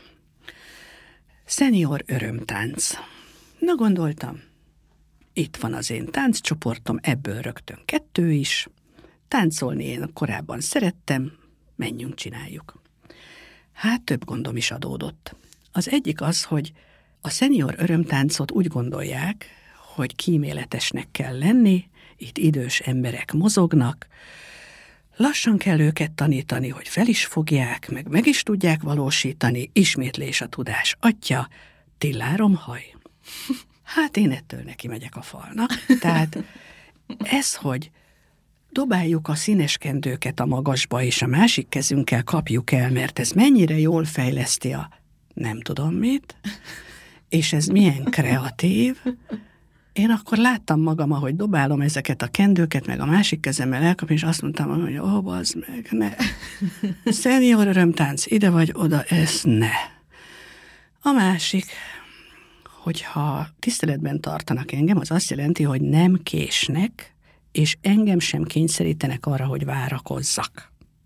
Szenior örömtánc. Na gondoltam, itt van az én tánccsoportom, ebből rögtön kettő is. Táncolni én korábban szerettem, menjünk, csináljuk. Hát több gondom is adódott. Az egyik az, hogy a szenior örömtáncot úgy gondolják, hogy kíméletesnek kell lenni, itt idős emberek mozognak, lassan kell őket tanítani, hogy fel is fogják, meg meg is tudják valósítani, ismétlés a tudás atya, tillárom haj. Hát én ettől neki megyek a falnak. Tehát ez, hogy dobáljuk a színeskendőket a magasba, és a másik kezünkkel kapjuk el, mert ez mennyire jól fejleszti a nem tudom mit, és ez milyen kreatív. Én akkor láttam magam, ahogy dobálom ezeket a kendőket, meg a másik kezemmel elkapom, és azt mondtam, hogy ó, bazd meg, ne. Szenior örömtánc, ide vagy oda, ez ne. A másik, hogyha tiszteletben tartanak engem, az azt jelenti, hogy nem késnek, és engem sem kényszerítenek arra, hogy várakozzak.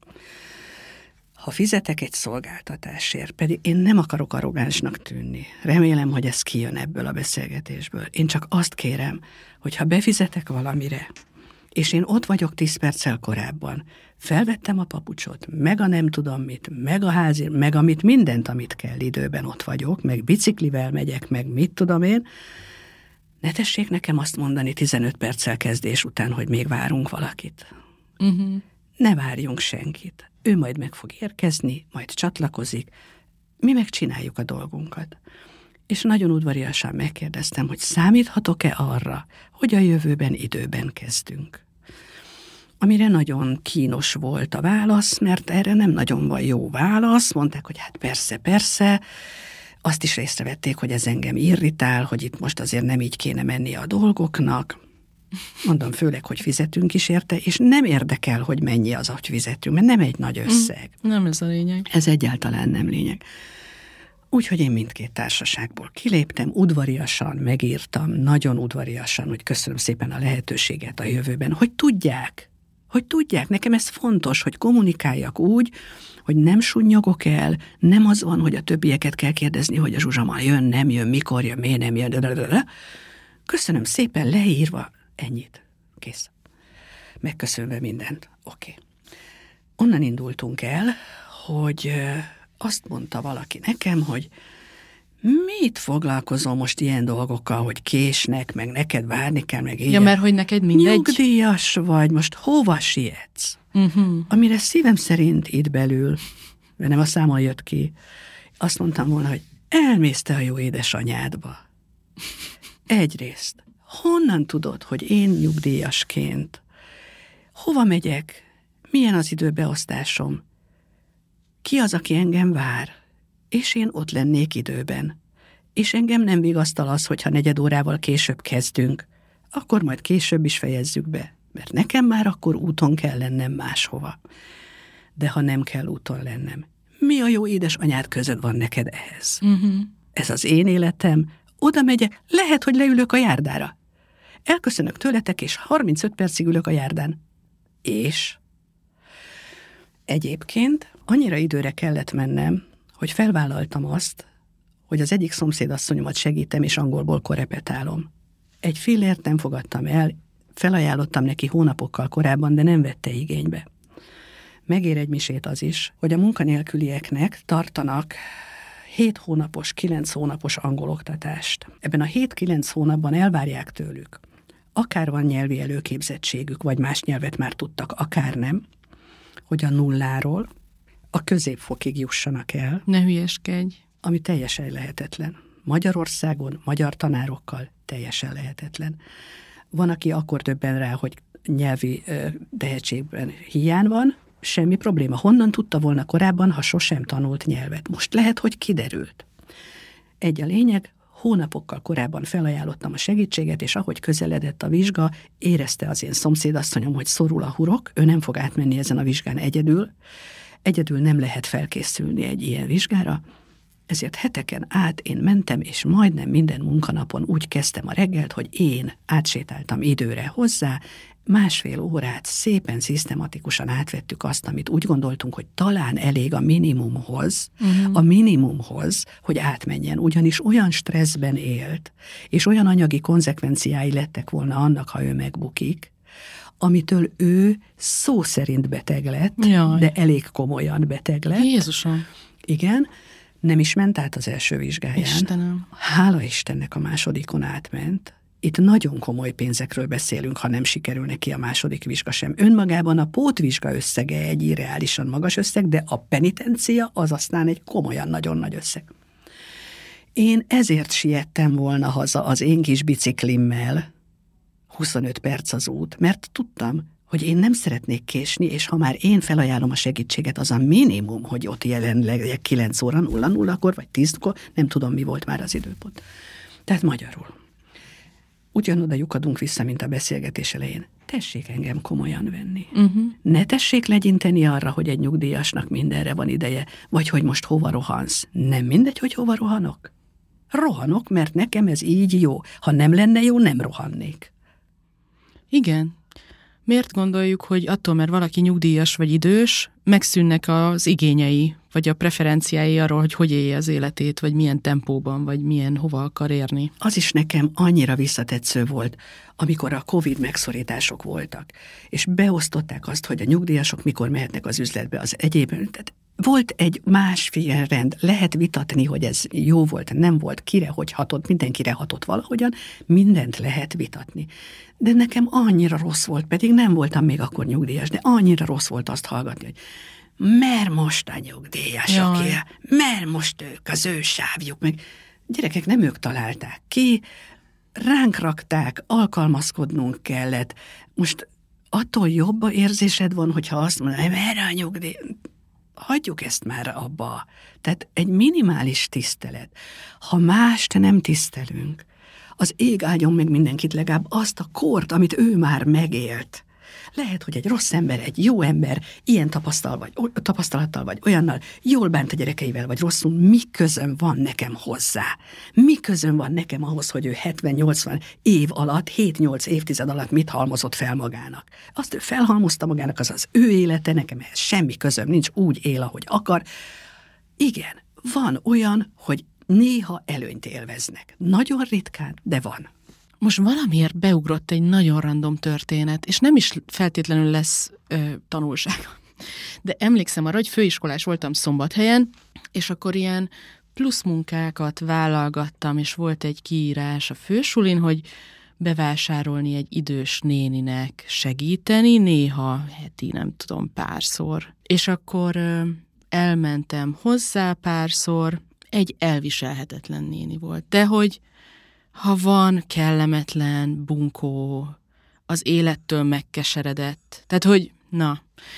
Ha fizetek egy szolgáltatásért, pedig én nem akarok arrogánsnak tűnni. Remélem, hogy ez kijön ebből a beszélgetésből. Én csak azt kérem, hogy ha befizetek valamire, és én ott vagyok tíz perccel korábban, felvettem a papucsot, meg a nem tudom mit, meg a házi, meg amit mindent, amit kell, időben ott vagyok, meg biciklivel megyek, meg mit tudom én, ne tessék nekem azt mondani tizenöt perccel kezdés után, hogy még várunk valakit. Uh-huh. ne várjunk senkit. Ő majd meg fog érkezni, majd csatlakozik, mi megcsináljuk a dolgunkat. És nagyon udvariasan megkérdeztem, hogy számíthatok-e arra, hogy a jövőben időben kezdünk. Amire nagyon kínos volt a válasz, mert erre nem nagyon van jó válasz. Mondták, hogy hát persze, persze. Azt is észrevették, hogy ez engem irritál, hogy itt most azért nem így kéne menni a dolgoknak. Mondom, főleg, hogy fizetünk is érte, és nem érdekel, hogy mennyi az, hogy fizetünk, mert nem egy nagy összeg. Nem ez a lényeg. Ez egyáltalán nem lényeg. Úgyhogy én mindkét társaságból kiléptem, udvariasan megírtam, nagyon udvariasan, hogy köszönöm szépen a lehetőséget a jövőben, hogy tudják, hogy tudják, nekem ez fontos, hogy kommunikáljak úgy, hogy nem sunnyogok el, nem az van, hogy a többieket kell kérdezni, hogy a Zsuzsa jön, nem jön, mikor jön, miért nem jön. Köszönöm szépen, leírva, ennyit, kész. Megköszönve mindent, oké. Okay. Onnan indultunk el, hogy azt mondta valaki nekem, hogy mit foglalkozol most ilyen dolgokkal, hogy késnek, meg neked várni kell, meg ilyen. Ja, mert hogy neked mindegy. Nyugdíjas vagy, most hova sietsz? Uh-huh. Amire szívem szerint itt belül, mert nem a számon jött ki, azt mondtam volna, hogy elmész te a jó édesanyádba. Egyrészt, honnan tudod, hogy én nyugdíjasként hova megyek, milyen az időbeosztásom, ki az, aki engem vár, és én ott lennék időben. És engem nem vigasztal az, hogyha negyed órával később kezdünk, akkor majd később is fejezzük be, mert nekem már akkor úton kell lennem máshova. De ha nem kell úton lennem, mi a jó édesanyád között van neked ehhez? Uh-huh. Ez az én életem, oda megyek, lehet, hogy leülök a járdára. Elköszönök tőletek, és harmincöt percig ülök a járdán. És egyébként annyira időre kellett mennem, hogy felvállaltam azt, hogy az egyik szomszédasszonyomat segítem, és angolból korepetálom. Egy fillért nem fogadtam el, felajánlottam neki hónapokkal korábban, de nem vette igénybe. Megér egy misét az is, hogy a munkanélkülieknek tartanak hét hónapos, kilenc hónapos angoloktatást. Ebben a hét-kilenc hónapban elvárják tőlük, akár van nyelvi előképzettségük, vagy más nyelvet már tudtak, akár nem, hogy a nulláról a középfokig jussanak el. Ne hülyeskedj. Ami teljesen lehetetlen. Magyarországon, magyar tanárokkal teljesen lehetetlen. Van, aki akkor döbben rá, hogy nyelvi ö, tehetségben hiány van, semmi probléma. Honnan tudta volna korábban, ha sosem tanult nyelvet? Most lehet, hogy kiderült. Egy a lényeg, hónapokkal korábban felajánlottam a segítséget, és ahogy közeledett a vizsga, érezte az én szomszédasszonyom, hogy szorul a hurok, ő nem fog átmenni ezen a vizsgán egyedül. Egyedül nem lehet felkészülni egy ilyen vizsgára, ezért heteken át én mentem, és majdnem minden munkanapon úgy kezdtem a reggelt, hogy én átsétáltam időre hozzá, másfél órát szépen, szisztematikusan átvettük azt, amit úgy gondoltunk, hogy talán elég a minimumhoz, uh-huh. a minimumhoz, hogy átmenjen, ugyanis olyan stresszben élt, és olyan anyagi konzekvenciái lettek volna annak, ha ő megbukik, amitől ő szó szerint beteg lett, Jaj. de elég komolyan beteg lett. Jézusom! Igen, nem is ment át az első vizsgáján. Istenem. Hála Istennek a másodikon átment. Itt nagyon komoly pénzekről beszélünk, ha nem sikerül neki a második vizsga sem. Önmagában a pótvizsga összege egy irreálisan magas összeg, de a penitencia az aztán egy komolyan nagyon nagy összeg. Én ezért siettem volna haza az én kis biciklimmel, huszonöt perc az út, mert tudtam, hogy én nem szeretnék késni, és ha már én felajánlom a segítséget, az a minimum, hogy ott jelen legyek kilenc óra, nulla nullakor, vagy tízkor, nem tudom, mi volt már az időpont. Tehát magyarul. Ugyanoda lyukadunk vissza, mint a beszélgetés elején. Tessék engem komolyan venni. Uh-huh. Ne tessék legyinteni arra, hogy egy nyugdíjasnak mindenre van ideje, vagy hogy most hova rohansz. Nem mindegy, hogy hova rohanok. Rohanok, mert nekem ez így jó. Ha nem lenne jó, nem rohannék. Igen. Miért gondoljuk, hogy attól, mert valaki nyugdíjas vagy idős, megszűnnek az igényei, vagy a preferenciái arról, hogy hogy élje az életét, vagy milyen tempóban, vagy milyen hova akar érni. Az is nekem annyira visszatetsző volt, amikor a Covid megszorítások voltak, és beosztották azt, hogy a nyugdíjasok mikor mehetnek az üzletbe, az egyéb. Tehát volt egy másfél rend, lehet vitatni, hogy ez jó volt, nem volt, kire hogy hatott, mindenkire hatott valahogyan, mindent lehet vitatni. De nekem annyira rossz volt, pedig nem voltam még akkor nyugdíjas, de annyira rossz volt azt hallgatni, hogy mert most a nyugdíjasok, mert most ők, az ő sávjuk, meg gyerekek, nem ők találták ki, ránk rakták, alkalmazkodnunk kellett. Most attól jobb érzésed van, hogyha azt mondod, hogy merre a nyugdíj, hagyjuk ezt már abba. Tehát egy minimális tisztelet. Ha mást nem tisztelünk, az ég áldjon meg mindenkit legalább azt a kort, amit ő már megélt. Lehet, hogy egy rossz ember, egy jó ember, ilyen tapasztal vagy, tapasztalattal vagy olyannal, jól bánt a gyerekeivel, vagy rosszul, mi közöm van nekem hozzá? Mi közöm van nekem ahhoz, hogy ő hetven-nyolcvan év alatt, hét-nyolc évtized alatt mit halmozott fel magának? Azt ő felhalmozta magának, az az ő élete, nekem ehhez semmi közöm nincs, úgy él, ahogy akar. Igen, van olyan, hogy néha előnyt élveznek. Nagyon ritkán, de van. Most valamiért beugrott egy nagyon random történet, és nem is feltétlenül lesz ö, tanulság. De emlékszem arra, hogy főiskolás voltam Szombathelyen, és akkor ilyen plusz munkákat vállalgattam, és volt egy kiírás a fősulin, hogy bevásárolni egy idős néninek segíteni, néha heti, nem tudom, párszor. És akkor ö, elmentem hozzá párszor, egy elviselhetetlen néni volt. De hogy ha van kellemetlen, bunkó, az élettől megkeseredett. Tehát, hogy na.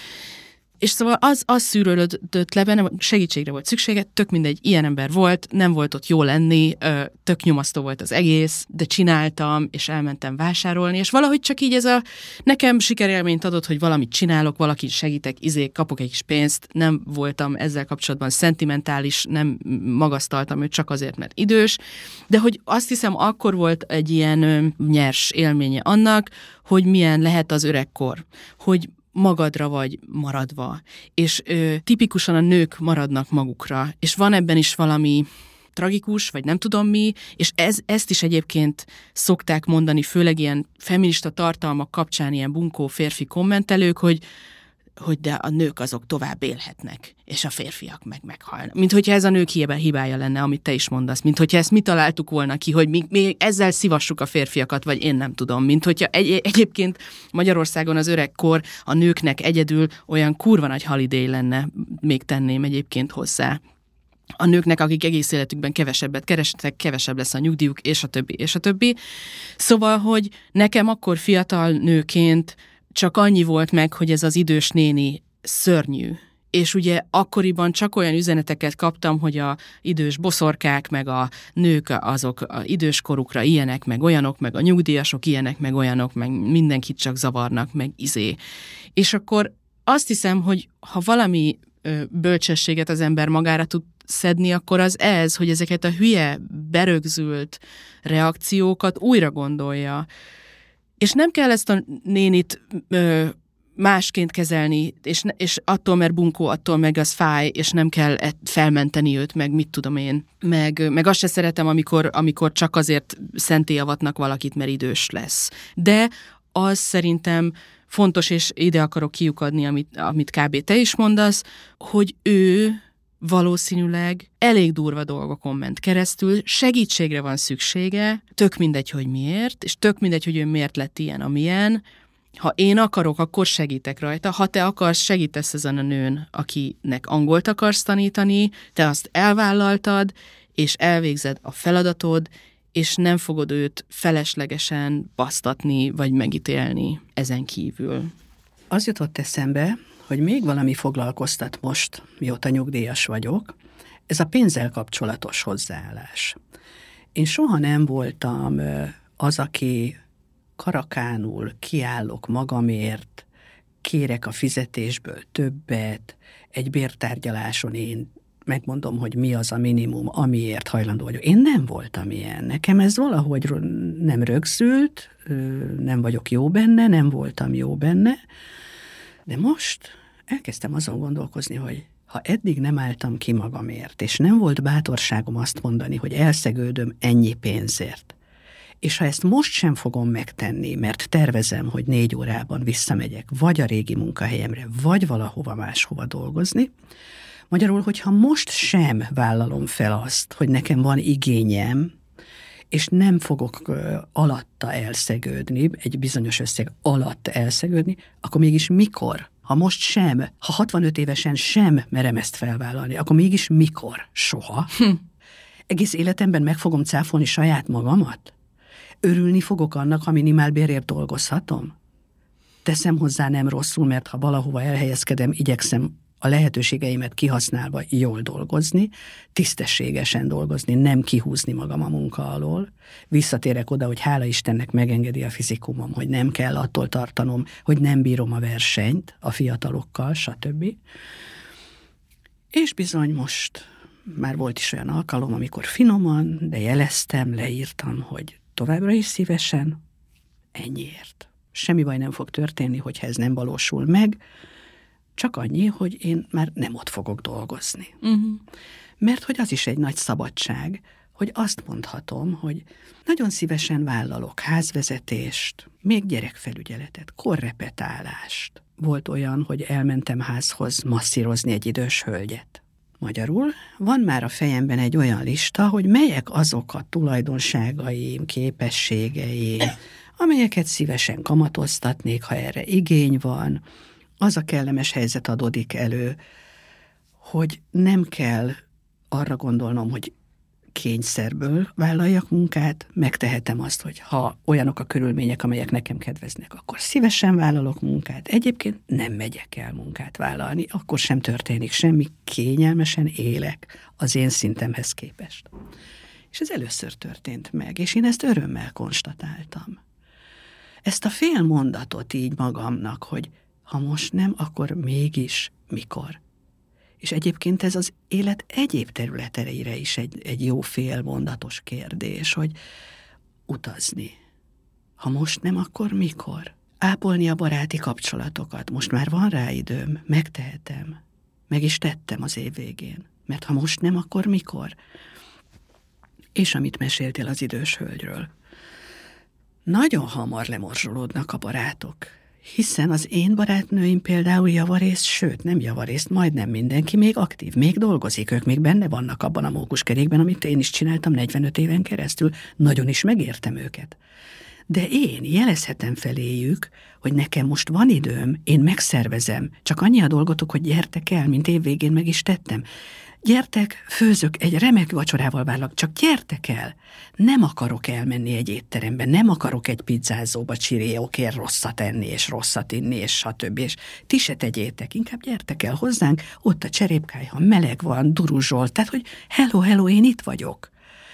És szóval az, az szűrődött le bennem, segítségre volt szüksége, tök mindegy, ilyen ember volt, nem volt ott jó lenni, tök nyomasztó volt az egész, de csináltam, és elmentem vásárolni, és valahogy csak így ez a, nekem sikerélményt adott, hogy valamit csinálok, valakit segítek, izé, kapok egy kis pénzt, nem voltam ezzel kapcsolatban szentimentális, nem magasztaltam őt csak azért, mert idős, de hogy azt hiszem, akkor volt egy ilyen nyers élménye annak, hogy milyen lehet az öregkor, hogy magadra vagy maradva, és ö, tipikusan a nők maradnak magukra, és van ebben is valami tragikus, vagy nem tudom mi, és ez, ezt is egyébként szokták mondani, főleg ilyen feminista tartalmak kapcsán ilyen bunkó férfi kommentelők, hogy hogy de a nők azok tovább élhetnek, és a férfiak meg meghalnak. Mint hogyha ez a nők hibája lenne, amit te is mondasz. Mint hogyha ezt mi találtuk volna ki, hogy mi, mi ezzel szivassuk a férfiakat, vagy én nem tudom. Mint hogyha egy, egyébként Magyarországon az öregkor a nőknek egyedül olyan kurva nagy holiday lenne, még tenném egyébként hozzá. A nőknek, akik egész életükben kevesebbet kerestek, kevesebb lesz a nyugdíjuk, és a többi, és a többi. Szóval, hogy nekem akkor fiatal nőként csak annyi volt meg, hogy ez az idős néni szörnyű. És ugye akkoriban csak olyan üzeneteket kaptam, hogy a idős boszorkák, meg a nők azok a időskorukra ilyenek, meg olyanok, meg a nyugdíjasok ilyenek, meg olyanok, meg mindenkit csak zavarnak, meg izé. És akkor azt hiszem, hogy ha valami ö, bölcsességet az ember magára tud szedni, akkor az ez, hogy ezeket a hülye, berögzült reakciókat újra gondolja. És nem kell ezt a nénit ö, másként kezelni, és, és attól, mert bunkó, attól meg az fáj, és nem kell felmenteni őt, meg mit tudom én. Meg, meg azt se szeretem, amikor, amikor csak azért szentélyavatnak valakit, mert idős lesz. De az szerintem fontos, és ide akarok kiukadni, amit, amit kb. Te is mondasz, hogy ő valószínűleg elég durva dolgokon ment keresztül, segítségre van szüksége, tök mindegy, hogy miért, és tök mindegy, hogy ő miért lett ilyen, amilyen. Ha én akarok, akkor segítek rajta. Ha te akarsz, segítesz ezen a nőn, akinek angolt akarsz tanítani, te azt elvállaltad, és elvégzed a feladatod, és nem fogod őt feleslegesen basztatni, vagy megítélni ezen kívül. Az jutott eszembe, hogy még valami foglalkoztat most, mióta nyugdíjas vagyok, ez a pénzzel kapcsolatos hozzáállás. Én soha nem voltam az, aki karakánul kiállok magamért, kérek a fizetésből többet, egy bértárgyaláson én megmondom, hogy mi az a minimum, amiért hajlandó vagyok. Én nem voltam ilyen. Nekem ez valahogy nem rögzült, nem vagyok jó benne, nem voltam jó benne, de most elkezdtem azon gondolkozni, hogy ha eddig nem álltam ki magamért, és nem volt bátorságom azt mondani, hogy elszegődöm ennyi pénzért, és ha ezt most sem fogom megtenni, mert tervezem, hogy négy órában visszamegyek, vagy a régi munkahelyemre, vagy valahova máshova dolgozni, magyarul, hogyha most sem vállalom fel azt, hogy nekem van igényem, és nem fogok uh, alatta elszegődni, egy bizonyos összeg alatt elszegődni, akkor mégis mikor? Ha most sem, ha hatvanöt évesen sem merem ezt felvállalni, akkor mégis mikor? Soha. Hm. Egész életemben meg fogom cáfolni saját magamat? Örülni fogok annak, ha minimálbérért dolgozhatom? Teszem hozzá nem rosszul, mert ha valahova elhelyezkedem, igyekszem a lehetőségeimet kihasználva jól dolgozni, tisztességesen dolgozni, nem kihúzni magam a munka alól. Visszatérek oda, hogy hála Istennek megengedi a fizikumom, hogy nem kell attól tartanom, hogy nem bírom a versenyt a fiatalokkal, stb. És bizony most már volt is olyan alkalom, amikor finoman, de jeleztem, leírtam, hogy továbbra is szívesen, ennyiért. Semmi baj nem fog történni, hogyha ez nem valósul meg, csak annyi, hogy én már nem ott fogok dolgozni. Uh-huh. Mert hogy az is egy nagy szabadság, hogy azt mondhatom, hogy nagyon szívesen vállalok házvezetést, még gyerekfelügyeletet, korrepetálást. Volt olyan, hogy elmentem házhoz masszírozni egy idős hölgyet. Magyarul van már a fejemben egy olyan lista, hogy melyek azok a tulajdonságaim, képességeim, amelyeket szívesen kamatoztatnék, ha erre igény van. Az a kellemes helyzet adódik elő, hogy nem kell arra gondolnom, hogy kényszerből vállaljak munkát, megtehetem azt, hogy ha olyanok a körülmények, amelyek nekem kedveznek, akkor szívesen vállalok munkát. Egyébként nem megyek el munkát vállalni, akkor sem történik semmi, kényelmesen élek az én szintemhez képest. És ez először történt meg, és én ezt örömmel konstatáltam. Ezt a fél mondatot így magamnak, hogy ha most nem, akkor mégis mikor. És egyébként ez az élet egyéb területeire is egy, egy jó félmondatos kérdés, hogy utazni. Ha most nem, akkor mikor? Ápolni a baráti kapcsolatokat. Most már van rá időm, megtehetem. Meg is tettem az év végén. Mert ha most nem, akkor mikor? És amit meséltél az idős hölgyről. Nagyon hamar lemorzsolódnak a barátok. Hiszen az én barátnőim például javarészt, sőt nem javarészt, majdnem mindenki még aktív, még dolgozik, ők még benne vannak abban a mókuskerékben, amit én is csináltam negyvenöt éven keresztül, nagyon is megértem őket. De én jelezhetem feléjük, hogy nekem most van időm, én megszervezem, csak annyi a dolgotok, hogy gyertek el, mint évvégén meg is tettem. Gyertek, főzök, egy remek vacsorával várlak, csak gyertek el. Nem akarok elmenni egy étterembe, nem akarok egy pizzázóba csiréókért rosszat enni, és rosszat inni, és stb. És ti se tegyétek, inkább gyertek el hozzánk, ott a cserépkályha meleg van, duruzsol, tehát, hogy hello, hello, én itt vagyok.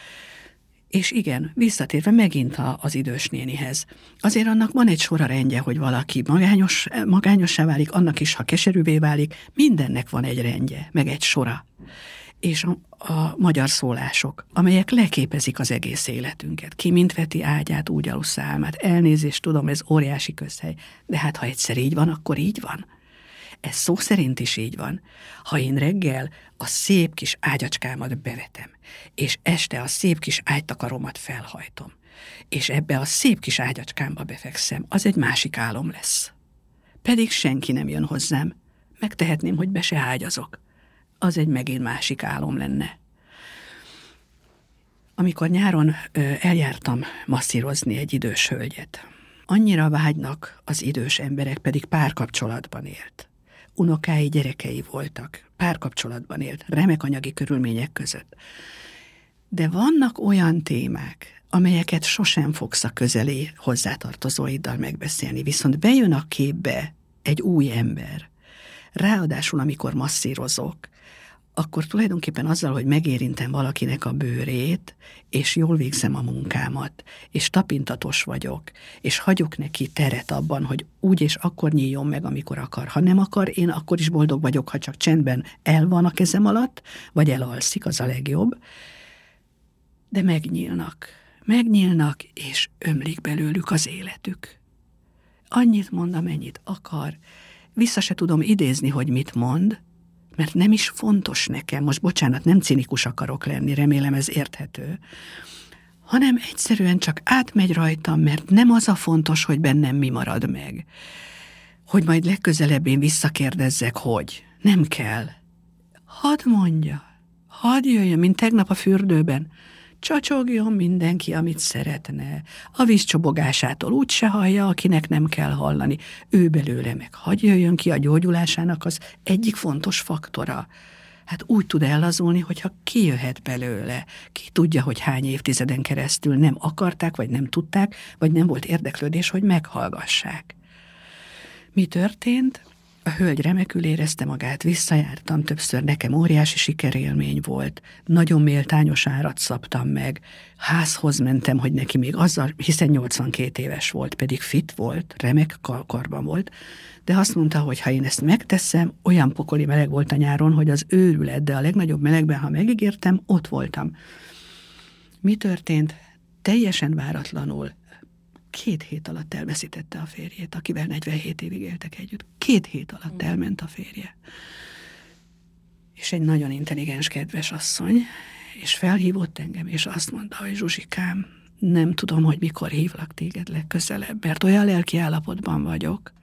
És igen, visszatérve megint az idős nénihez. Azért annak van egy sora rendje, hogy valaki magányos, magányossá válik, annak is, ha keserűvé válik, mindennek van egy rendje, meg egy sora. És a, a magyar szólások, amelyek leképezik az egész életünket. Ki mint veti ágyát, úgy alussza álmát. Elnézést, tudom, ez óriási közhely, de hát ha egyszer így van, akkor így van. Ez szó szerint is így van. Ha én reggel a szép kis ágyacskámat bevetem, és este a szép kis ágytakaromat felhajtom, és ebbe a szép kis ágyacskámba befekszem, az egy másik álom lesz. Pedig senki nem jön hozzám. Megtehetném, hogy be se ágyazok. Az egy megint másik álom lenne. Amikor nyáron ö, eljártam masszírozni egy idős hölgyet, annyira vágynak az idős emberek, pedig párkapcsolatban élt. Unokái, gyerekei voltak, párkapcsolatban élt, remek anyagi körülmények között. De vannak olyan témák, amelyeket sosem fogsz a közeli hozzátartozóiddal megbeszélni, viszont bejön a képbe egy új ember. Ráadásul, amikor masszírozok, akkor tulajdonképpen azzal, hogy megérintem valakinek a bőrét, és jól végzem a munkámat, és tapintatos vagyok, és hagyok neki teret abban, hogy úgy és akkor nyíljon meg, amikor akar. Ha nem akar, én akkor is boldog vagyok, ha csak csendben el van a kezem alatt, vagy elalszik, az a legjobb. De megnyílnak, megnyílnak, és ömlik belőlük az életük. Annyit mond, amennyit akar, vissza se tudom idézni, hogy mit mond, mert nem is fontos nekem, most bocsánat, nem cinikus akarok lenni, remélem ez érthető, hanem egyszerűen csak átmegy rajtam, mert nem az a fontos, hogy bennem mi marad meg. Hogy majd legközelebb én visszakérdezzek, hogy nem kell. Hadd mondja, hadd jöjjön, mint tegnap a fürdőben. Csacsogjon mindenki, amit szeretne. A vízcsobogásától úgy se hallja, akinek nem kell hallani. Ő belőle meg hadd jöjjön ki a gyógyulásának az egyik fontos faktora. Hát úgy tud ellazulni, hogyha kijöhet belőle. Ki tudja, hogy hány évtizeden keresztül nem akarták, vagy nem tudták, vagy nem volt érdeklődés, hogy meghallgassák. Mi történt? A hölgy remekül érezte magát, visszajártam többször, nekem óriási sikerélmény volt, nagyon méltányos árat szabtam meg, házhoz mentem, hogy neki még azzal, hiszen nyolcvankét éves volt, pedig fit volt, remek karban volt, de azt mondta, hogy ha én ezt megteszem, olyan pokoli meleg volt a nyáron, hogy az őrület, de a legnagyobb melegben, ha megígértem, ott voltam. Mi történt? Teljesen váratlanul. Két hét alatt elveszítette a férjét, akivel negyvenhét évig éltek együtt. Két hét alatt elment a férje. És egy nagyon intelligens, kedves asszony, és felhívott engem, és azt mondta, hogy Zsuzsikám, nem tudom, hogy mikor hívlak téged legközelebb, mert olyan lelki állapotban vagyok,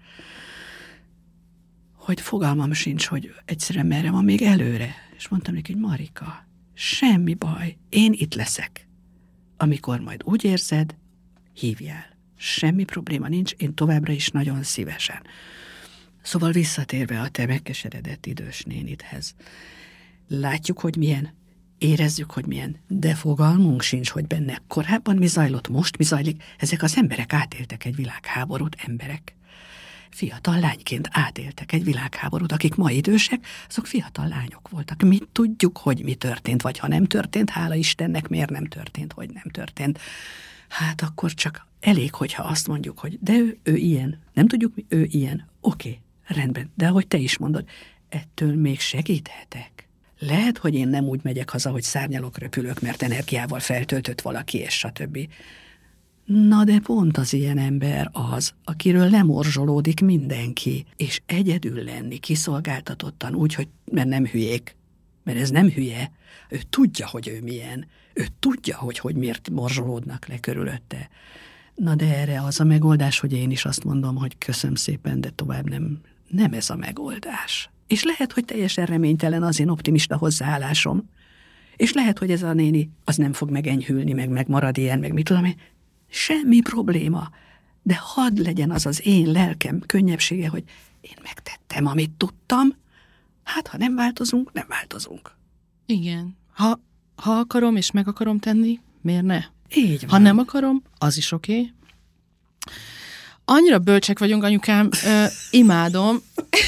hogy fogalmam sincs, hogy egyszerűen merre van még előre. És mondtam neki, hogy Marika, semmi baj, én itt leszek. Amikor majd úgy érzed, hívjál. Semmi probléma nincs, én továbbra is nagyon szívesen. Szóval visszatérve a te megkeseredett idős nénidhez. Látjuk, hogy milyen, érezzük, hogy milyen, de fogalmunk sincs, hogy benne korábban mi zajlott, most mi zajlik. Ezek az emberek átéltek egy világháborút, emberek. Fiatal lányként átéltek egy világháborút, akik ma idősek, azok fiatal lányok voltak. Mi tudjuk, hogy mi történt, vagy ha nem történt, hála Istennek, miért nem történt, hogy nem történt. Hát akkor csak elég, hogyha azt mondjuk, hogy de ő, ő ilyen. Nem tudjuk, mi, ő ilyen. Oké, rendben, de ahogy te is mondod, ettől még segíthetek. Lehet, hogy én nem úgy megyek haza, hogy szárnyalok, röpülök, mert energiával feltöltött valaki, és stb. Na de pont az ilyen ember az, akiről lemorzsolódik mindenki, és egyedül lenni kiszolgáltatottan úgy, hogy mert nem hülyék, mert ez nem hülye, ő tudja, hogy ő milyen, ő tudja, hogy, hogy miért morzsolódnak le körülötte. Na de erre az a megoldás, hogy én is azt mondom, hogy köszönöm szépen, de tovább nem, nem ez a megoldás. És lehet, hogy teljesen reménytelen az én optimista hozzáállásom, és lehet, hogy ez a néni az nem fog megenyhülni, meg megmarad ilyen, meg mit tudom én. Semmi probléma, de hadd legyen az az én lelkem könnyebbsége, hogy én megtettem, amit tudtam, hát ha nem változunk, nem változunk. Igen. Ha, ha akarom és meg akarom tenni, miért ne? Így van. Ha nem akarom, az is oké. Okay. Annyira bölcsek vagyunk, anyukám, ö, imádom.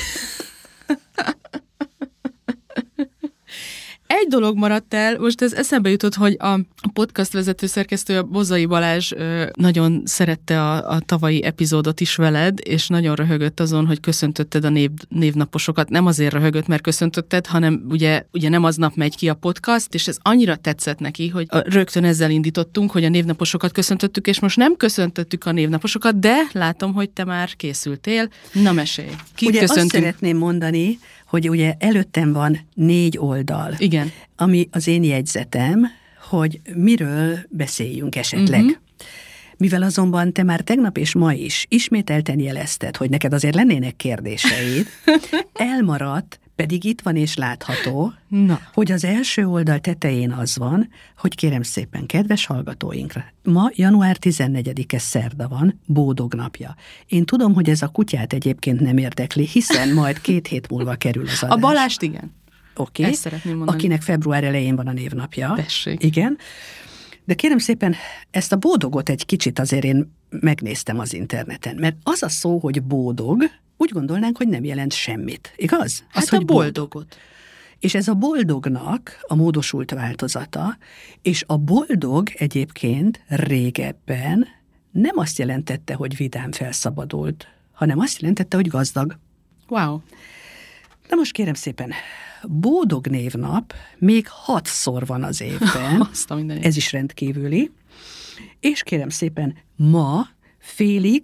Egy dolog maradt el, most ez eszembe jutott, hogy a podcast vezető szerkesztő, a Bozai Balázs nagyon szerette a, a tavalyi epizódot is veled, és nagyon röhögött azon, hogy köszöntötted a név, névnaposokat. Nem azért röhögött, mert köszöntötted, hanem ugye, ugye nem aznap megy ki a podcast, és ez annyira tetszett neki, hogy rögtön ezzel indítottunk, hogy a névnaposokat köszöntöttük, és most nem köszöntöttük a névnaposokat, de látom, hogy te már készültél. Na mesélj. Kit ugye köszöntünk? Azt szeretném mondani, hogy ugye előttem van négy oldal, igen, ami az én jegyzetem, hogy miről beszéljünk esetleg. Uh-huh. Mivel azonban te már tegnap és ma is ismételten jelezted, hogy neked azért lennének kérdéseid, elmaradt, pedig itt van és látható, na, hogy az első oldal tetején az van, hogy kérem szépen, kedves hallgatóinkra, ma január tizennegyedike szerda van, Bódog napja. Én tudom, hogy ez a kutyát egyébként nem érdekli, hiszen majd két hét múlva kerül az adás. A Balást igen. Oké, okay. Ezt szeretném mondani. Akinek február elején van a névnapja. Tessék. Igen. De kérem szépen, ezt a bódogot egy kicsit azért én megnéztem az interneten, mert az a szó, hogy bódog, úgy gondolnánk, hogy nem jelent semmit, igaz? Hát az, a hogy boldogot. És ez a boldognak a módosult változata, és a boldog egyébként régebben nem azt jelentette, hogy vidám felszabadult, hanem azt jelentette, hogy gazdag. Wow. Na most kérem szépen, Bódog névnap még hatszor van az évben, ez is rendkívüli, és kérem szépen, ma Félix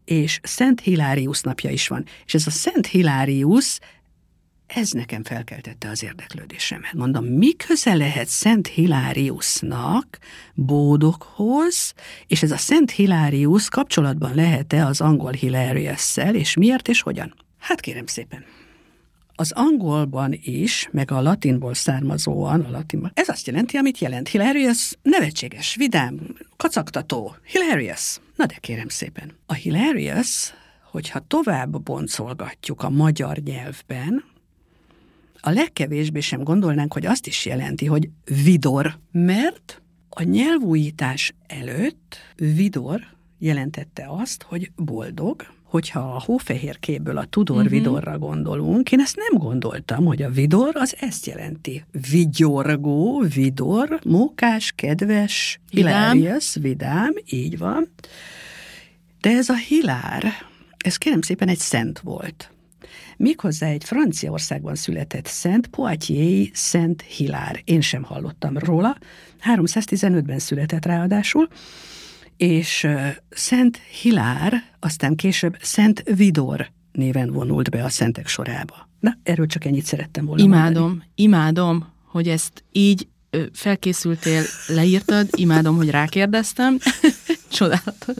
és Szent Hilárius napja is van. És ez a Szent Hilárius, ez nekem felkeltette az érdeklődésemet. Mondom, mi köze lehet Szent Hiláriusnak Bódoghoz, és ez a Szent Hilárius kapcsolatban lehet-e az angol hilarious-szel, és miért és hogyan? Hát kérem szépen. Az angolban is, meg a latinból származóan, a latinban, ez azt jelenti, amit jelent. Hilarious, nevetséges, vidám, kacagtató, hilarious. Na de kérem szépen. A hilarious, hogyha tovább boncolgatjuk a magyar nyelvben, a legkevésbé sem gondolnánk, hogy azt is jelenti, hogy vidor, mert a nyelvújítás előtt vidor jelentette azt, hogy boldog. Hogyha a hófehérkéből a Tudor uh-huh. vidorra gondolunk, én ezt nem gondoltam, hogy a vidor az ezt jelenti. Vigyorgó, vidor, mókás, kedves, hilarious, vidám, így van. De ez a hilár, ez kérem szépen egy szent volt. Méghozzá egy Franciaországban született szent, Poitiers Szent Hilár. Én sem hallottam róla. háromszáztizenötben született ráadásul, és uh, Szent Hilár, aztán később Szent Vidor néven vonult be a szentek sorába. Na, erről csak ennyit szerettem volna Imádom, mondani. imádom, hogy ezt így ö, felkészültél, leírtad, imádom, hogy rákérdeztem. Csodálatos.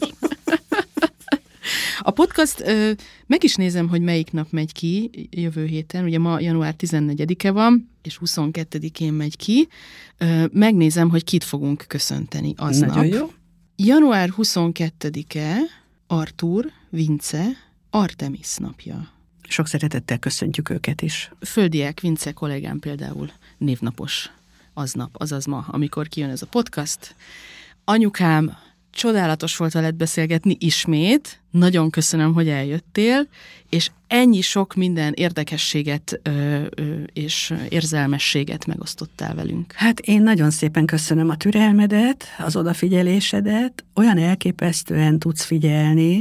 A podcast, ö, meg is nézem, hogy melyik nap megy ki jövő héten, ugye ma január tizennegyedike van, és huszonkettedikén megy ki. Ö, megnézem, hogy kit fogunk köszönteni aznap. Nagyon jó. január huszonkettedike Artúr, Vince, Artemis napja. Sok szeretettel köszöntjük őket is. Földiek Vince kollégám például névnapos aznap, azaz ma, amikor kijön ez a podcast. Anyukám, csodálatos volt veled beszélgetni ismét, nagyon köszönöm, hogy eljöttél, és ennyi sok minden érdekességet ö, ö, és érzelmességet megosztottál velünk. Hát én nagyon szépen köszönöm a türelmedet, az odafigyelésedet, olyan elképesztően tudsz figyelni.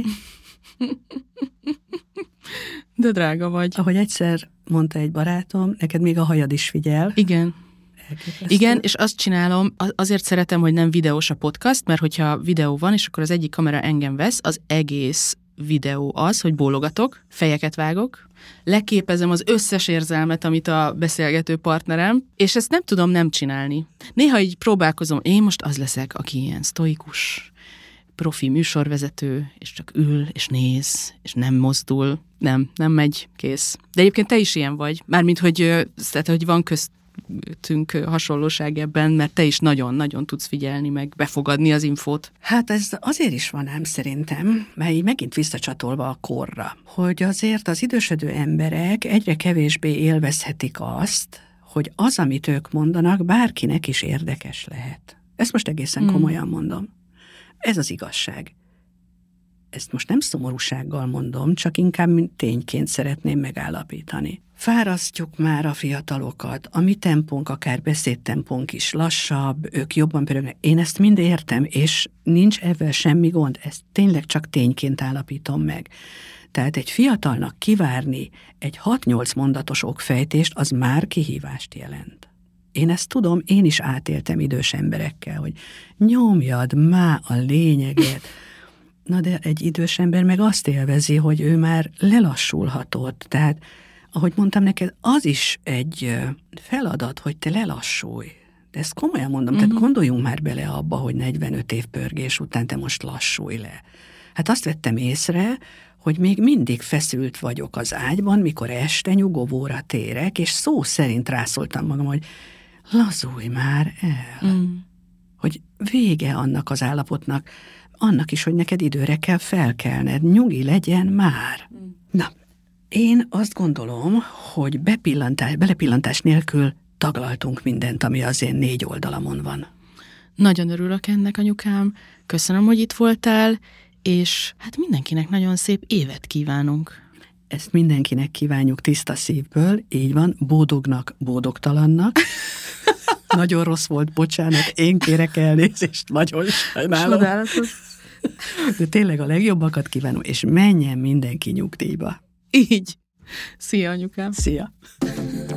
De drága vagy. Ahogy egyszer mondta egy barátom, neked még a hajad is figyel. Igen. Elképesztő. Igen, és azt csinálom, azért szeretem, hogy nem videós a podcast, mert hogyha videó van, és akkor az egyik kamera engem vesz, az egész videó az, hogy bólogatok, fejeket vágok, leképezem az összes érzelmet, amit a beszélgető partnerem, és ezt nem tudom nem csinálni. Néha így próbálkozom, én most az leszek, aki ilyen sztoikus, profi műsorvezető, és csak ül, és néz, és nem mozdul. Nem, nem megy, kész. De egyébként te is ilyen vagy. Mármint, hogy, tehát, hogy van köztünk hasonlóság ebben, mert te is nagyon-nagyon tudsz figyelni, meg befogadni az infót. Hát ez azért is van ám szerintem, mert így megint visszacsatolva a korra, hogy azért az idősödő emberek egyre kevésbé élvezhetik azt, hogy az, amit ők mondanak, bárkinek is érdekes lehet. Ezt most egészen hmm. komolyan mondom. Ez az igazság. Ezt most nem szomorúsággal mondom, csak inkább tényként szeretném megállapítani. Fárasztjuk már a fiatalokat, a mi tempónk, akár beszédtempónk is lassabb, ők jobban pörögnek. Én ezt mind értem, és nincs ebben semmi gond, ezt tényleg csak tényként állapítom meg. Tehát egy fiatalnak kivárni egy hat-nyolc mondatos okfejtést, az már kihívást jelent. Én ezt tudom, én is átéltem idős emberekkel, hogy nyomjad már a lényeget. Na de egy idős ember meg azt élvezi, hogy ő már lelassulhatott. Tehát, ahogy mondtam neked, az is egy feladat, hogy te lelassulj. De ezt komolyan mondom, uh-huh. tehát gondoljunk már bele abba, hogy negyvenöt év pörgés után te most lassulj le. Hát azt vettem észre, hogy még mindig feszült vagyok az ágyban, mikor este nyugovóra térek, és szó szerint rászóltam magam, hogy lazulj már el. Mm. Hogy vége annak az állapotnak, annak is, hogy neked időre kell felkelned, nyugi legyen már. Mm. Na, én azt gondolom, hogy bepillantás, belepillantás nélkül taglaltunk mindent, ami az én négy oldalamon van. Nagyon örülök ennek, anyukám. Köszönöm, hogy itt voltál, és hát mindenkinek nagyon szép évet kívánunk. Ezt mindenkinek kívánjuk tiszta szívből, így van, boldognak, boldogtalannak. Nagyon rossz volt, bocsánat, én kérek elnézést, nagyon sajnálom. Csodálatos. De tényleg a legjobbakat kívánom, és menjen mindenki nyugdíjba. Így. Szia, anyukám. Szia.